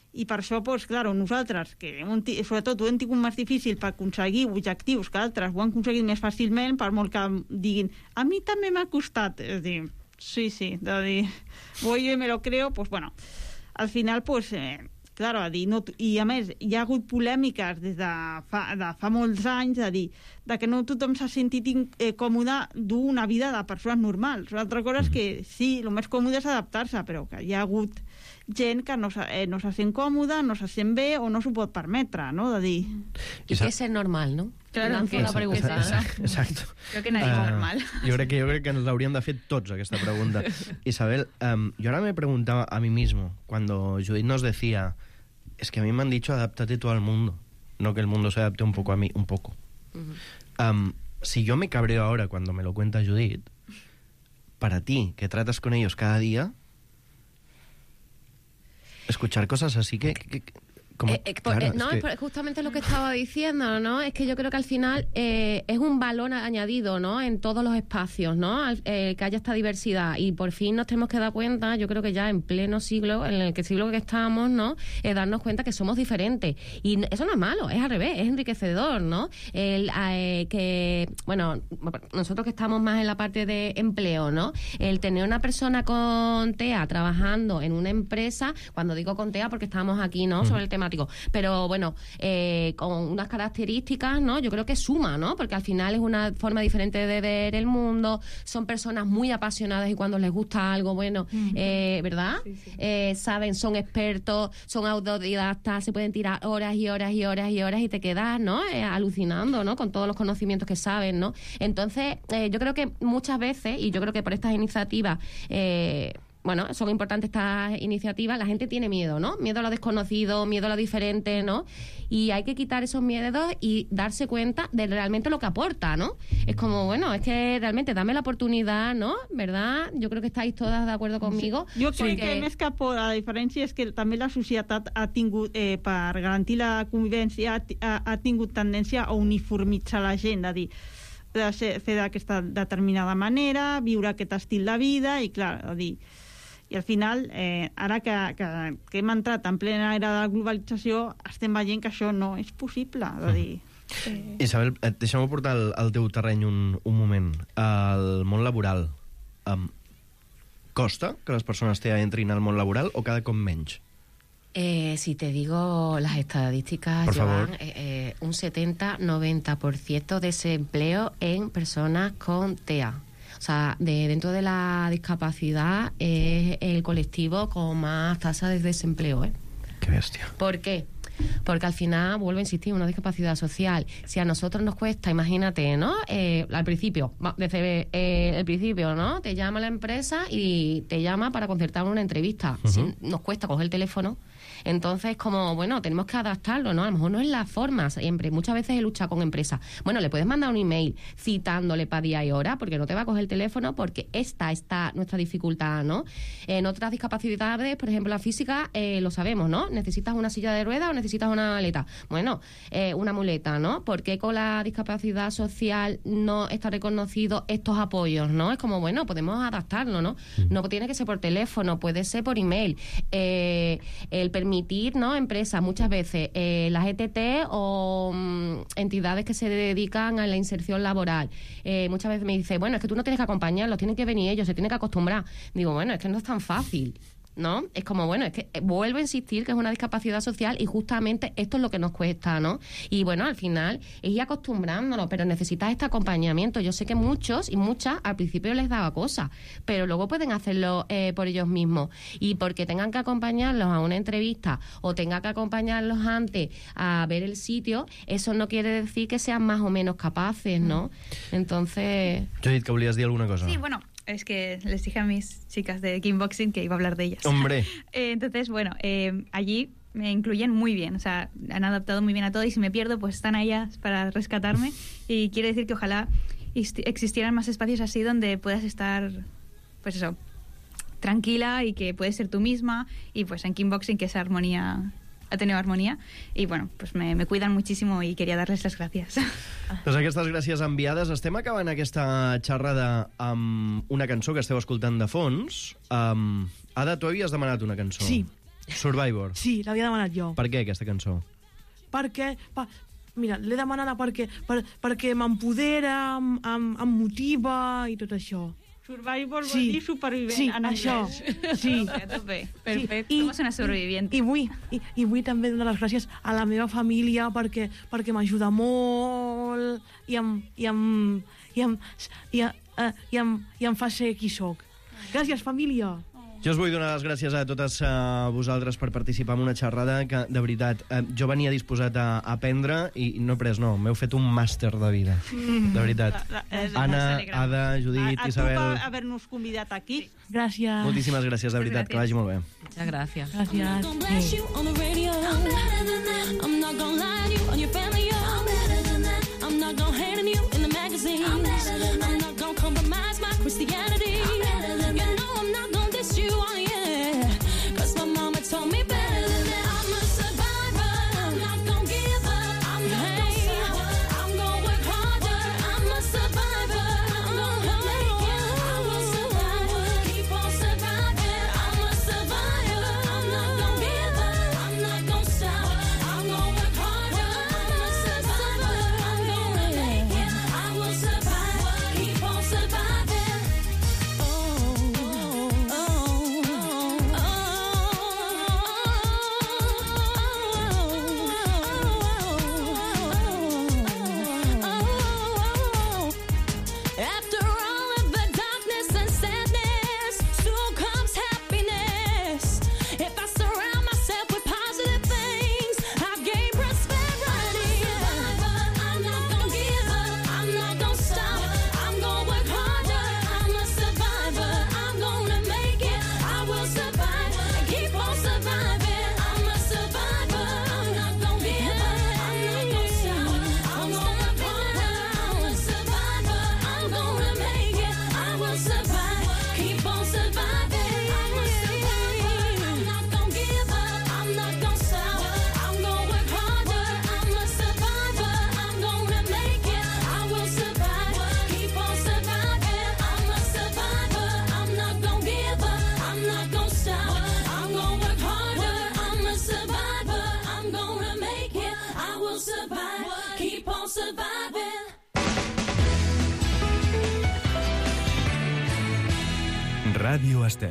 F: I per això, doncs, clar, nosaltres, que hem, sobretot ho hem tingut més difícil per aconseguir objectius que altres ho han aconseguit més fàcilment, per molt que diguin a mi també m'ha costat. És dir, sí, sí, de dir, voy y me lo creo, pues bueno, al final, pues, eh, claro, a dir, no, i a més, hi ha hagut polèmiques des de fa, de fa molts anys, de dir, de que no tothom s'ha sentit eh, còmode dur una vida de persones normals. L'altra cosa és que sí, el més còmode és adaptar-se, però que hi ha hagut gent que no, eh, no se sent còmoda, no se sent bé o no s'ho pot permetre, no? De dir...
D: I què és ser normal, no?
E: Claro,
D: que la pregunta.
B: Exacte. Exacto.
E: Creo que nadie es
B: Uh,
E: normal.
B: jo, crec que, jo crec que ens l'hauríem de fer tots, aquesta pregunta. Isabel, um, yo ahora me preguntaba a mí mismo, cuando Judith nos decía, es que a mí me han dicho adaptate tú al mundo, no que el mundo se adapte un poco a mí, un poco. Uh-huh. Um, si yo me cabreo ahora cuando me lo cuenta Judith, para ti, que tratas con ellos cada día, escuchar cosas así que... que, que como,
D: eh, eh, por,
B: claro,
D: eh, no,
B: es que...
D: es justamente lo que estaba diciendo, ¿no? Es que yo creo que al final eh, es un valor añadido, ¿no? En todos los espacios, ¿no? Al, eh, que haya esta diversidad y por fin nos tenemos que dar cuenta, yo creo que ya en pleno siglo, en el que siglo que estamos, ¿no? Eh, darnos cuenta que somos diferentes y eso no es malo, es al revés, es enriquecedor, ¿no? El eh, que, bueno, nosotros que estamos más en la parte de empleo, ¿no? El tener una persona con T E A trabajando en una empresa, cuando digo con T E A porque estamos aquí, ¿no? Sobre el tema pero bueno, eh, con unas características, ¿no? Yo creo que suma, ¿no? Porque al final es una forma diferente de ver el mundo, son personas muy apasionadas y cuando les gusta algo, bueno, eh, ¿verdad? Sí, sí. Eh, saben, son expertos, son autodidactas, se pueden tirar horas y horas y horas y horas y te quedas, ¿no? Eh, alucinando, ¿no? Con todos los conocimientos que saben, ¿no? Entonces, eh, yo creo que muchas veces, y yo creo que por estas iniciativas, eh, bueno, son importantes estas iniciativas, la gente tiene miedo, ¿no? Miedo a lo desconocido, miedo a lo diferente, ¿no? Y hay que quitar esos miedos y darse cuenta de realmente lo que aporta, ¿no? Es como, bueno, es que realmente dame la oportunidad, ¿no? ¿Verdad? Yo creo que estáis todas de acuerdo conmigo.
F: Sí. Jo crec
D: porque...
F: que més que por, la diferència és que també la societat ha tingut, eh, per garantir la convivència, ha, ha tingut tendència a uniformitzar la gent, a dir, de ser, fer d'aquesta determinada manera, viure aquest estil de vida, i clar, a dir... I al final, eh, ara que, que, que hem entrat en plena era de la globalització, estem veient que això no és possible. És a dir...
B: Eh... Isabel, deixa'm portar al, al teu terreny un, un moment. El món laboral. Um, costa que les persones T E A entrin al món laboral o cada cop menys?
D: Eh, si te digo las estadísticas,
B: por
D: llevan
B: favor.
D: Eh, eh, un setenta a noventa por ciento de desempleo en personas con T E A. O sea, de, dentro de la discapacidad es el colectivo con más tasa de desempleo, ¿eh?
B: Qué bestia.
D: ¿Por qué? Porque al final, vuelvo a insistir, una discapacidad social. Si a nosotros nos cuesta, imagínate, ¿no? Eh, al principio, desde eh, el principio, ¿no? Te llama la empresa y te llama para concertar una entrevista. Uh-huh. Si nos cuesta coger el teléfono, entonces como, bueno, tenemos que adaptarlo, ¿no? A lo mejor no es la forma siempre. Muchas veces he luchado con empresas. Bueno, le puedes mandar un email citándole para día y hora, porque no te va a coger el teléfono, porque esta está nuestra dificultad, ¿no? En otras discapacidades, por ejemplo, la física, eh, lo sabemos, ¿no? Necesitas una silla de ruedas o necesitas una maleta. Bueno, eh, una muleta, ¿no? ¿Por qué con la discapacidad social no está reconocido estos apoyos, ¿no? Es como, bueno, podemos adaptarlo, ¿no? No tiene que ser por teléfono, puede ser por email. Eh, el permitir, ¿no? Empresas, muchas veces, eh, las E T T o mm, entidades que se dedican a la inserción laboral. Eh, muchas veces me dice, bueno, es que tú no tienes que acompañarlos, tienen que venir ellos, se tienen que acostumbrar. Digo, bueno, es que no es tan fácil, ¿no? Es como, bueno, es que vuelvo a insistir que es una discapacidad social y justamente esto es lo que nos cuesta, ¿no? Y bueno, al final es ir acostumbrándonos, pero necesitas este acompañamiento. Yo sé que muchos y muchas al principio les daba cosas, pero luego pueden hacerlo eh, por ellos mismos. Y porque tengan que acompañarlos a una entrevista o tengan que acompañarlos antes a ver el sitio, eso no quiere decir que sean más o menos capaces, ¿no? Entonces...
B: Judith, que volies dir alguna cosa?
E: Sí, bueno... Es que les dije a mis chicas de Kickboxing que iba a hablar de ellas.
B: ¡Hombre!
E: eh, entonces, bueno, eh, allí me incluyen muy bien. O sea, han adaptado muy bien a todo y si me pierdo, pues están ellas para rescatarme. Y quiere decir que ojalá existieran más espacios así donde puedas estar, pues eso, tranquila y que puedes ser tú misma. Y pues en Kickboxing que esa armonía... ha tenido armonía i bueno, pues me, me cuidan muchísimo i quería darles les gràcies.
B: Doncs aquestes gràcies enviades. Estem acabant aquesta xerrada amb una cançó que esteu escoltant de fons. Um, Ada, tu havies demanat una cançó.
F: Sí,
B: Survivor.
C: Sí, l'havia demanat jo.
B: Per què aquesta cançó?
C: Perquè... Pa, mira, l'he demanada perquè, per, perquè m'empodera, em, em, em motiva i tot això.
F: Survivor vol
C: Sí.
F: dir supervivent
C: Sí,
F: en
C: això.
F: anglès.
C: Sí.
E: A tope.
C: Perfecte.
E: Sí. Somos una sobreviviente.
C: I vull, i, i vull també donar les gràcies a la meva família perquè, perquè m'ajuda molt i em, i em, i em, i em, eh, i em, i em fa ser qui sóc. Gràcies, família.
B: Jo us vull donar les gràcies a totes uh, vosaltres per participar en una xerrada que, de veritat, uh, jo venia disposat a aprendre i no he pres, no, m'heu fet un màster de vida. De veritat.
F: La- la- és-
B: Anna,
E: ens alegrem.
B: Ada, Judit,
F: a, a
B: Isabel...
F: tu per haver-nos convidat aquí.
C: Gràcies.
B: Moltíssimes gràcies, de veritat, que vagi molt bé.
G: Muchas gracias.
C: Gràcies.
H: Gonna blast you on the radio. I'm better than that. I'm not gonna lie to you on your family. I'm better than that. I'm not gonna hate on you in the magazines. I'm better than that. I'm not gonna compromise my Christianity. I'm better than that. You know I'm not gonna diss you, oh yeah. Cause my mama told me better than that. I'm a survivor. I'm not gonna give up. I'm not gonna stop. I'm gonna work harder. I'm a survivor. I'm gonna make it. I will survive. Keep on surviving. I'm a survivor. I'm not gonna give up. I'm not gonna stop. I'm gonna work harder. I'm a survivor. I'm gonna make it. I will survive. Keep on surviving. Oh, oh, oh, oh. After all of the darkness and sadness, soon comes happiness. If I surround myself with positive things, I've gained prosperity. I'm not gonna give up. I'm not gonna stop. I'm gonna work harder. I'm a survivor. I'm gonna make it. I will survive. Keep on surviving. I'm a survivor. I'm not gonna give up. I'm not gonna stop. I'm gonna work harder. I'm a survivor. I'm gonna make it. I will survive. Keep on surviving. I'm a survivor. I'm not gonna give up. I'm not gonna stop. I'm gonna work harder. I'm a survivor. I'm gonna make it. I will survive. Keep on surviving. I'm a survivor. I'm not gonna give up. I'm not gonna stop. I'm gonna work harder. I'm a survivor. I'm gonna make it. I will survive. Keep on surviving.
A: Ràdio Estel.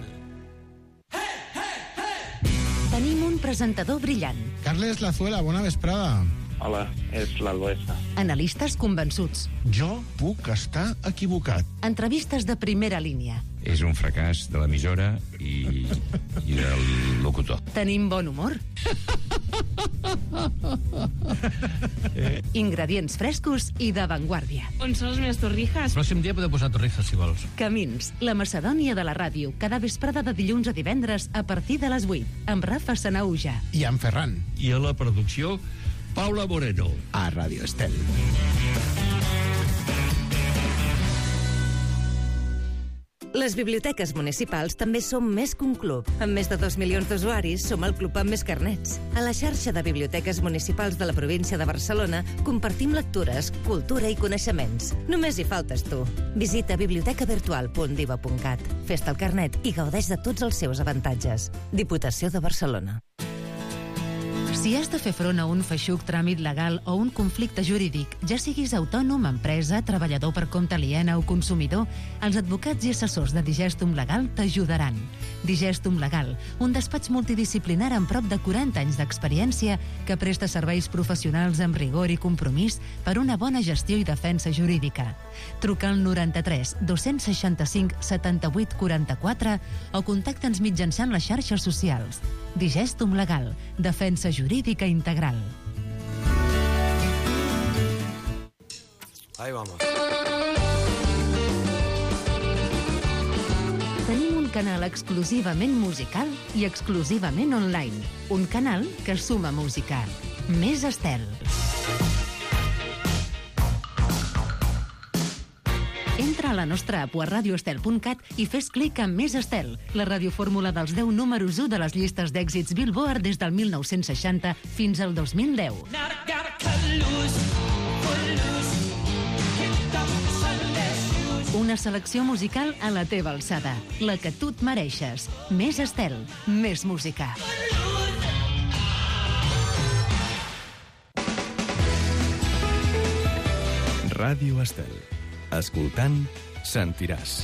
I: Tenim un presentador brillant,
J: Carles Lazuela, bona vesprada.
K: Hola, és l'Albesa.
I: analistes convençuts,
J: Jo puc estar equivocat.
I: entrevistes de primera línia.
L: És un fracàs de l'emissora i, i del locutor.
I: Tenim bon humor. Ingredients frescos i d'avantguàrdia.
E: On són les meves torrijas?
L: Pròxim dia podeu posar torrijas, si vols.
I: Camins, la Macedònia de la ràdio, cada vesprada de dilluns a divendres a partir de les vuit, amb Rafa Sanauja.
J: I en Ferran,
L: I a la producció, Paula Moreno.
J: a Ràdio Estel.
I: Les biblioteques municipals també som més que un club. Amb més de dos milions d'usuaris, som el club amb més carnets. A la xarxa de biblioteques municipals de la província de Barcelona compartim lectures, cultura i coneixements. Només hi faltes tu. Visita bibliotecavirtual punt diva punt cat. Fes-te el carnet i gaudeix de tots els seus avantatges. Diputació de Barcelona. Si has de fer front a un feixuc tràmit legal o un conflicte jurídic, ja siguis autònom, empresa, treballador per compte aliena o consumidor, els advocats i assessors de Digestum Legal t'ajudaran. Digestum Legal, un despatx multidisciplinar amb prop de quaranta anys d'experiència que presta serveis professionals amb rigor i compromís per una bona gestió i defensa jurídica. Truca al noranta-tres dos-cents seixanta-cinc setanta-vuit quaranta-quatre o contacta'ns mitjançant les xarxes socials. Digestum Legal, defensa jurídica integral.
K: Ahí vamos.
I: Tenim un canal exclusivament musical i exclusivament online. Un canal que suma música. Més Estel. Entra a la nostra app a radioestel punt cat i fes clic en Més Estel, la radiofórmula dels deu números u de les llistes d'èxits Billboard des del mil nou-cents seixanta fins al dos mil deu. Una selecció musical a la teva alçada, la que tu et mereixes. Més Estel, més música.
M: Ràdio Estel. Escoltant, sentiràs.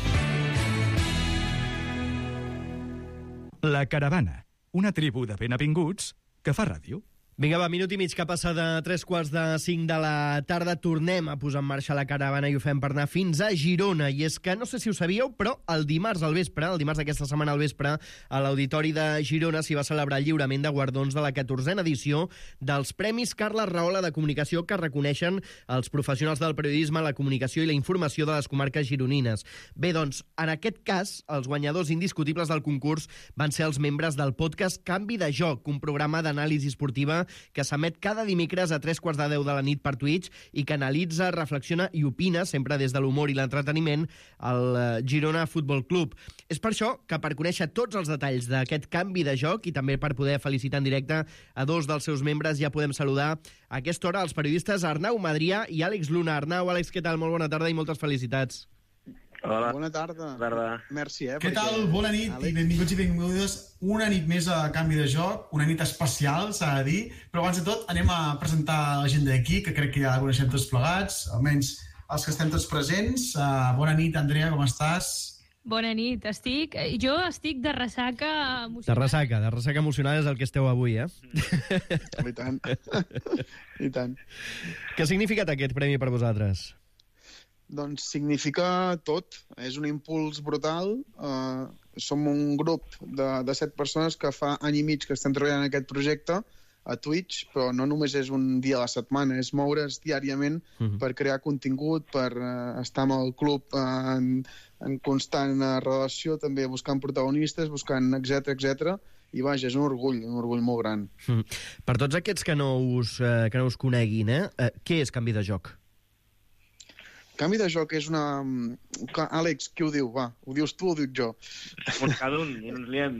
A: La Caravana, una tribu de ben avinguts que fa ràdio.
B: Vinga, va, minut i mig que passa de tres quarts de cinc de la tarda. Tornem a posar en marxa la caravana i ho fem per anar fins a Girona. I és que, no sé si ho sabíeu, però el dimarts al vespre, el dimarts d'aquesta setmana al vespre, a l'Auditori de Girona s'hi va celebrar el lliurament de guardons de la catorzena edició dels Premis Carles Rahola de Comunicació, que reconeixen els professionals del periodisme, la comunicació i la informació de les comarques gironines. Bé, doncs, en aquest cas, els guanyadors indiscutibles del concurs van ser els membres del podcast Canvi de Joc, un programa d'anàlisi esportiva que s'emet cada dimecres a tres quarts de deu de la nit per Twitch i que analitza, reflexiona i opina, sempre des de l'humor i l'entreteniment, el Girona Futbol Club. És per això que, per conèixer tots els detalls d'aquest canvi de joc i també per poder felicitar en directe a dos dels seus membres, ja podem saludar a aquesta hora els periodistes Arnau Madrià i Àlex Luna. Arnau, Àlex, què tal? Molt bona tarda i moltes felicitats.
K: Hola.
N: Bona tarda.
K: tarda.
N: Merci, eh?
O: Què tal? Bona nit Àlex. I benvinguts i benvingudes una nit més a Canvi de Joc, una nit especial, s'ha de dir, però abans de tot anem a presentar la gent d'aquí, que crec que ja la coneixem tots plegats, almenys els que estem tots presents. Uh, bona nit, Andrea, com estàs?
P: Bona nit, estic... Jo estic de ressaca emocional.
B: De ressaca, de ressaca emocional és el que esteu avui, eh?
N: I tant. I tant.
B: Què ha significat aquest premi per vosaltres?
N: Doncs significa tot. És un impuls brutal. Uh, som un grup de, de set persones que fa any i mig que estem treballant en aquest projecte a Twitch, però no només és un dia a la setmana, és moure's diàriament uh-huh. per crear contingut, per uh, estar amb el club uh, en, en constant uh, relació, també buscant protagonistes, buscant etcètera etcètera. I vaja, és un orgull, un orgull molt gran.
B: Uh-huh. Per tots aquests que no us, uh, que no us coneguin, eh? Uh, què és Canvi de Joc?
N: Canvi de joc és una... Àlex, qui ho diu? Va, ho dius tu o ho dic jo?
K: Pues cada un, i ens liem.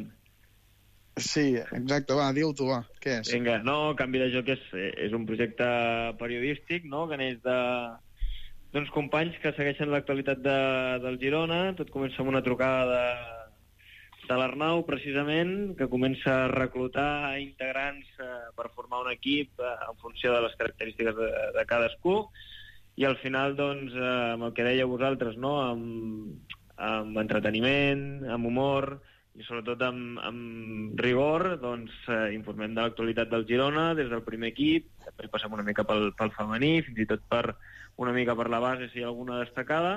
N: Sí, exacte, va, diu tu, va, què és?
K: Vinga, no, Canvi de Joc és, és un projecte periodístic, no?, que neix de d'uns companys que segueixen l'actualitat de, del Girona. Tot comença amb una trucada de, de l'Arnau, precisament, que comença a reclutar integrants eh, per formar un equip eh, en funció de les característiques de, de cadascú. I al final, doncs, eh, amb el que dèieu vosaltres, no?, amb, amb entreteniment, amb humor i sobretot amb, amb rigor, doncs eh, informem de l'actualitat del Girona des del primer equip, després passem una mica pel, pel femení, fins i tot per una mica per la base si hi ha alguna destacada,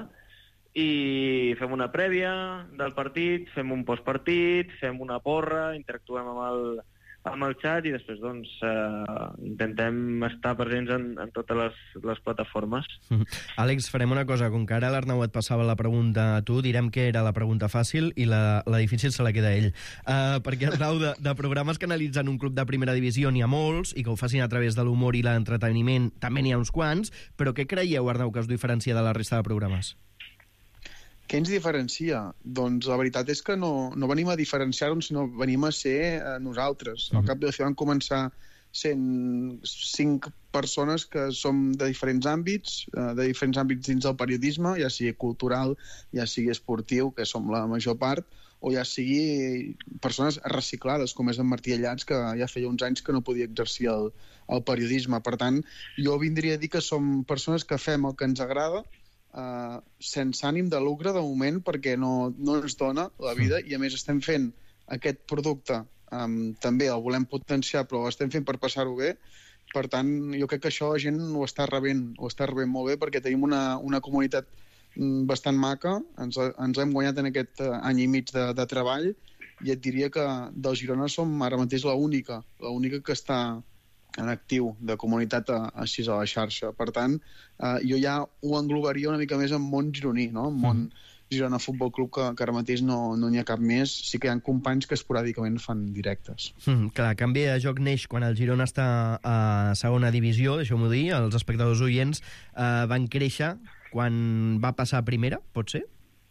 K: i fem una prèvia del partit, fem un postpartit, fem una porra, interactuem amb el, amb el xat i després doncs eh, intentem estar presents en, en totes les, les plataformes.
B: Mm. Àlex, farem una cosa, com que ara l'Arnau et passava la pregunta a tu, direm que era la pregunta fàcil i la, la difícil se la queda ell. Uh, perquè, Arnau, de, de programes que analitzen un club de primera divisió n'hi ha molts i que ho facin a través de l'humor i l'entreteniment també n'hi ha uns quants, però què creieu, Arnau, que us diferencia de la resta de programes?
N: Què ens diferencia? Doncs la veritat és que no, no venim a diferenciar-nos, sinó venim a ser eh, nosaltres. Al cap de la fi vam començar sent cinc persones que som de diferents àmbits, eh, de diferents àmbits dins del periodisme, ja sigui cultural, ja sigui esportiu, que som la major part, o ja sigui persones reciclades, com és en Martí Allats, que ja feia uns anys que no podia exercir el, el periodisme. Per tant, jo vindria a dir que som persones que fem el que ens agrada, Uh, sense ànim de lucre de moment, perquè no, no ens dona la vida, i a més estem fent aquest producte, um, també el volem potenciar, però l'estem fent per passar-ho bé. Per tant, jo crec que això la gent ho està rebent, ho està rebent molt bé, perquè tenim una, una comunitat bastant maca, ens, ens l'hem guanyat en aquest any i mig de, de treball, i et diria que del Girona som ara mateix l'única, l'única que està en actiu de comunitat a, així a la xarxa. Per tant, eh, jo ja ho englobaria una mica més en món gironí, no? En món mm. Girona Futbol Club, que, que ara mateix no no n'hi ha cap més. Sí que hi ha companys que esporàdicament fan directes.
B: Mm, clar, Canvi de Joc neix quan el Girona està a segona divisió, deixeu-m'ho dir, els espectadors oients eh, van créixer quan va passar a primera, pot ser?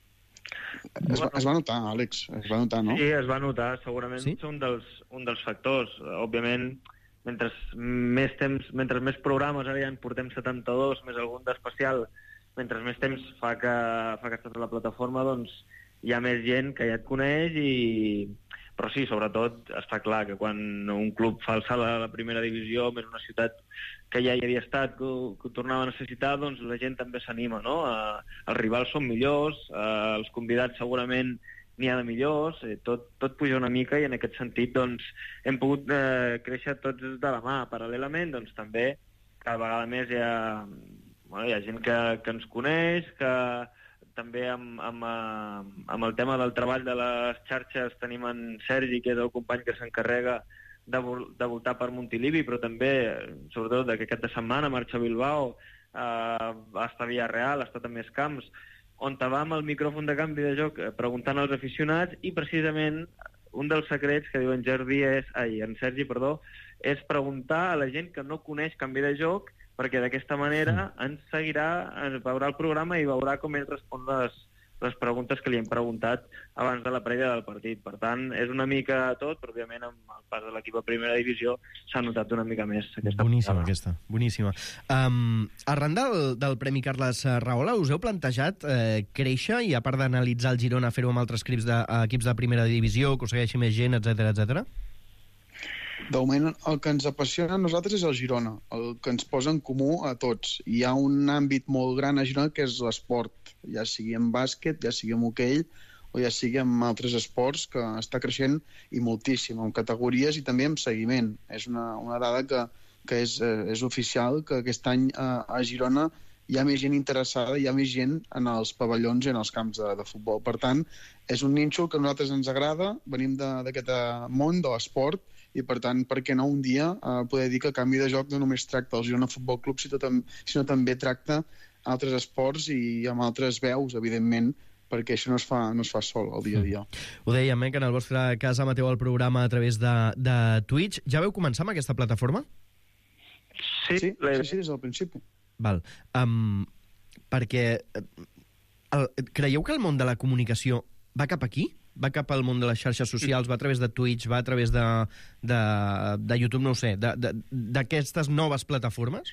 N: Es va, es va notar, Àlex, es va notar, no?
K: Sí, es va notar, segurament
N: Sí?
K: és un dels, un dels factors. Òbviament, mentre més temps, mentre més programes, ara ja en portem setanta-dos, més algun d'especial, mentre més temps fa que, fa que estàs a la plataforma, doncs hi ha més gent que ja et coneix, i... però sí, sobretot està clar que quan un club fa el salt a la primera divisió, més una ciutat que ja hi havia estat, que ho, que ho tornava a necessitar, doncs la gent també s'anima, no? Eh, els rivals són millors, eh, els convidats segurament n'hi ha de millors, eh, tot, tot puja una mica i en aquest sentit doncs, hem pogut eh, créixer tots de la mà. Paral·lelament, doncs, també cada vegada més hi ha, bueno, hi ha gent que, que ens coneix, que també amb, amb, amb el tema del treball de les xarxes tenim en Sergi, que és el company que s'encarrega de, de voltar per Montilivi, però també, sobretot, que aquest de setmana marxa a Bilbao, eh, va estar a Villarreal, ha estat a més camps, on va amb el micròfon de canvi de joc preguntant als aficionats, i precisament un dels secrets que diu en Jordi és, ai, en Sergi, perdó, és preguntar a la gent que no coneix canvi de joc, perquè d'aquesta manera ens seguirà, ens veurà el programa i veurà com ell respon les, les preguntes que li hem preguntat abans de la prèvia del partit. Per tant, és una mica tot, però òbviament amb el pas de l'equip a primera divisió s'ha notat una mica més aquesta.
B: Boníssima aquesta, boníssima. Um, arran del, del Premi Carles Rahola, us heu plantejat eh, créixer i a part d'analitzar el Girona, fer-ho amb altres equips de, equips de primera divisió, que us segueixi més gent, etcètera, etcètera?
N: De moment, el que ens apassiona a nosaltres és el Girona, el que ens posa en comú a tots. Hi ha un àmbit molt gran a Girona que és l'esport, ja sigui en bàsquet, ja sigui en hoquei, o ja sigui en altres esports, que està creixent i moltíssim, en categories i també en seguiment. És una, una dada que, que és, eh, és oficial, que aquest any a, a Girona hi ha més gent interessada, hi ha més gent en els pavellons i en els camps de, de futbol. Per tant, és un nínxol que a nosaltres ens agrada, venim d'aquest món de l'esport, i per tant, per què no un dia eh, poder dir que canvi de joc no només tracta el Girona Futbol Club, sinó, tam sinó també tracta altres esports i amb altres veus, evidentment, perquè això no es fa, no es fa sol el dia a dia.
B: Mm. Ho dèiem, eh, que en el vostre cas emeteu el programa a través de, de Twitch. Ja veu començar amb aquesta plataforma?
K: Sí,
N: sí, sí, sí des del principi.
B: Val. Um, perquè el, creieu que el món de la comunicació va cap aquí? Va cap al món de les xarxes socials, va a través de Twitch, va a través de, de, de YouTube, no ho sé, d'aquestes noves plataformes?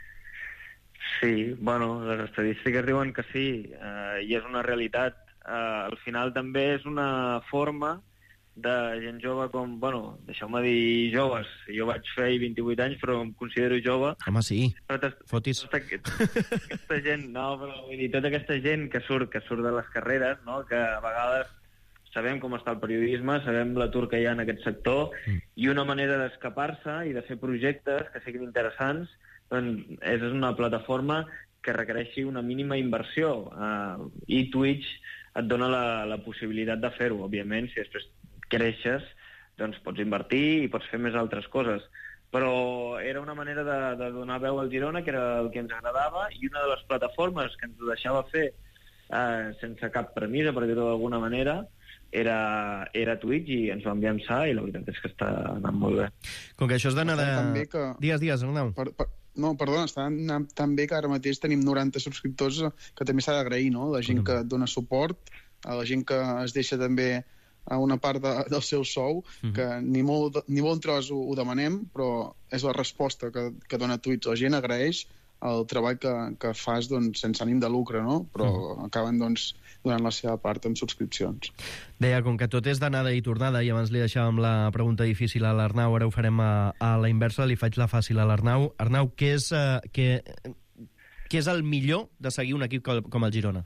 K: Sí, bueno, les estadístiques diuen que sí, eh, i és una realitat. Eh, al final també és una forma de gent jove com, bueno, deixeu-me dir joves, jo vaig fer vint-i-vuit anys però em considero jove.
B: Home, sí,
K: tota,
B: fotis.
K: Tota aquesta gent, no, però vull dir, tota aquesta gent que surt, que surt de les carreres, no?, que a vegades sabem com està el periodisme, sabem l'atur que hi ha en aquest sector, mm. i una manera d'escapar-se i de fer projectes que siguin interessants doncs és una plataforma que requereixi una mínima inversió, uh, i Twitch et dona la, la possibilitat de fer-ho. Òbviament, si després creixes, doncs pots invertir i pots fer més altres coses. Però era una manera de, de donar veu al Girona, que era el que ens agradava, i una de les plataformes que ens ho deixava fer uh, sense cap premissa, per dir-ho d'alguna manera, era, era Twitch, i ens vam llançar i la veritat és que està anant molt bé.
B: Com que això és d'anar de...
N: També que...
B: Digues, digues, Arnau.
N: Per, per... No, perdona, està anant tan bé que ara mateix tenim noranta subscriptors, que també s'ha d'agrair, no? La gent que dona suport, a la gent que es deixa també a una part de, del seu sou, mm-hmm. que ni molt, ni bon tros ho, ho demanem, però és la resposta que, que dona Twitch. La gent agraeix el treball que, que fas, doncs, sense ànim de lucre, no? Però mm. acaben, doncs, donant la seva part amb subscripcions.
B: Deia, com que tot és d'anada i tornada, i abans li deixàvem la pregunta difícil a l'Arnau, ara ho farem a, a la inversa, li faig la fàcil a l'Arnau. Arnau, què és, uh, què, què és el millor de seguir un equip com el Girona?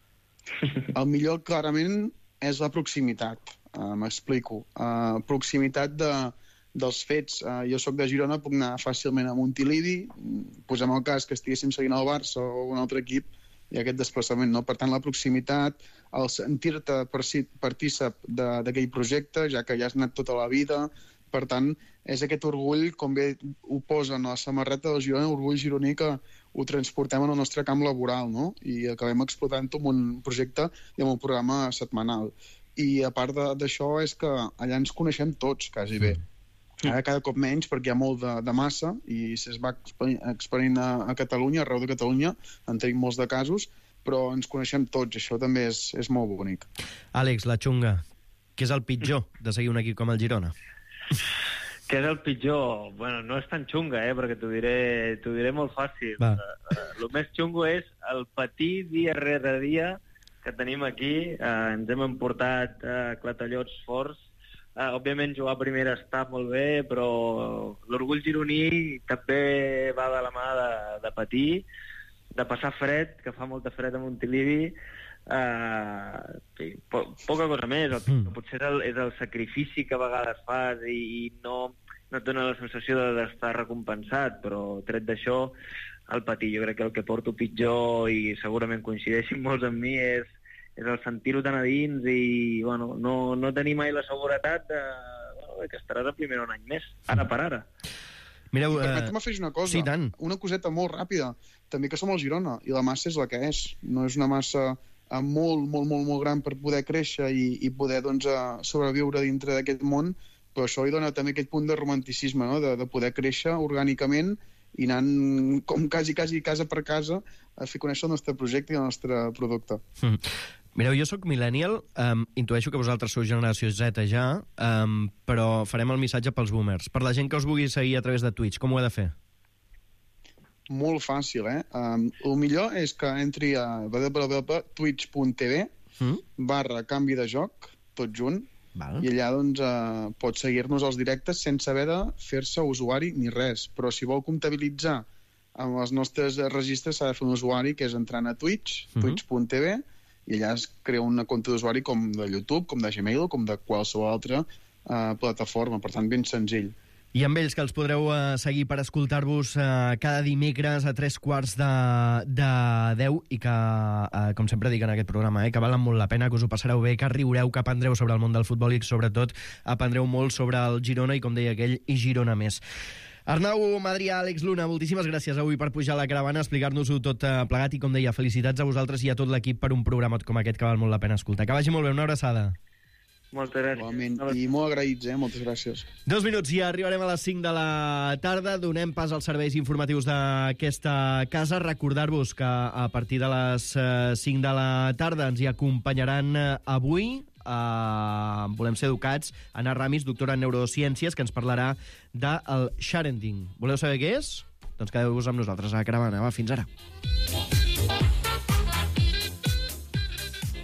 N: El millor, clarament, és la proximitat. Uh, M'explico. Uh, proximitat de... dels fets. Uh, jo sóc de Girona, puc anar fàcilment a Montilivi, posem el cas que estiguéssim seguint el Barça o un altre equip, i aquest desplaçament, no? Per tant, la proximitat, el sentir-te partícip d'aquell projecte, ja que ja has anat tota la vida, per tant, és aquest orgull, com bé ho posen a la samarreta del Girona, orgull gironí que ho transportem en el nostre camp laboral, no? I acabem explotant-ho amb un projecte i amb un programa setmanal. I a part d'això és que allà ens coneixem tots, quasi bé. Ara cada cop menys, perquè hi ha molt de, de massa i es va experint a, a Catalunya, arreu de Catalunya, en tenim molts de casos, però ens coneixem tots, això també és, és molt bonic.
B: Àlex, la xunga, què és el pitjor de seguir un equip com el Girona?
K: Què és el pitjor? Bueno, no és tan xunga, eh, perquè t'ho diré, t'ho diré molt fàcil. Uh, uh, el més xungo és el patir dia rere dia que tenim aquí. Uh, ens hem emportat uh, clatallots forts Uh, òbviament jugar a primera està molt bé, però l'orgull gironí també va de la mà de, de patir, de passar fred, que fa molta fred a Montilivi, uh, sí, po poca cosa més. El, mm. Potser és el, és el sacrifici que a vegades fas i, i no, no et dona la sensació d'estar recompensat, però tret d'això, el patir. Jo crec que el que porto pitjor, i segurament coincideixin molts amb mi, és és el sentir-ho tan a dins i bueno, no, no tenir mai la seguretat de, bueno, de que estaràs a primera un any més, ara per ara.
B: Mireu,
N: I permetem afegir una cosa,
B: sí, tant.
N: Una coseta molt ràpida. També que som el Girona, i la massa és la que és. No és una massa eh, molt, molt, molt, molt gran per poder créixer i, i poder doncs, eh, sobreviure dintre d'aquest món, però això li dona també aquest punt de romanticisme, no? de, de poder créixer orgànicament i anant com quasi, quasi casa per casa a fer conèixer el nostre projecte i el nostre producte.
B: Mm. Mireu, jo sóc millennial, um, intueixo que vosaltres sou generació Z ja, um, però farem el missatge pels boomers. Per la gent que us vulgui seguir a través de Twitch, com ho he de fer?
N: Molt fàcil, eh? Um, el millor és que entri a w w w punt twitch punt t v mm. barra canvi de joc, tot junt, Val. I allà doncs, uh, pot seguir-nos als directes sense haver de fer-se usuari ni res. Però si vol comptabilitzar amb els nostres registres s'ha de fer un usuari, que és entrant a Twitch, mm-hmm. twitch punt t v, i allà es crea una compte d'usuari com de YouTube, com de Gmail, com de qualsevol altra uh, plataforma. Per tant, ben senzill.
B: I amb ells, que els podreu uh, seguir per escoltar-vos uh, cada dimecres a tres quarts de, de deu i que, uh, com sempre dic en aquest programa, eh, que valen molt la pena, que us ho passareu bé, que riureu, que aprendreu sobre el món del futbol i, sobretot, aprendreu molt sobre el Girona i, com deia aquell, i Girona més. Arnau Madrià, Àlex Luna, moltíssimes gràcies avui per pujar a la caravana, explicar-nos-ho tot uh, plegat i, com deia, felicitats a vosaltres i a tot l'equip per un programa com aquest que val molt la pena escoltar. Que vagi molt bé, una abraçada.
K: Moltes gràcies.
N: Igualment. I molt agraïts, eh? Moltes gràcies.
B: Dos minuts i arribarem a les cinc de la tarda. Donem pas als serveis informatius d'aquesta casa. Recordar-vos que a partir de les cinc de la tarda ens hi acompanyaran avui Uh, volem ser educats, Anna Ramis, doctora en neurociències, que ens parlarà del sharenting. Voleu saber què és? Doncs quedeu-vos amb nosaltres a la caravana. Va, fins ara.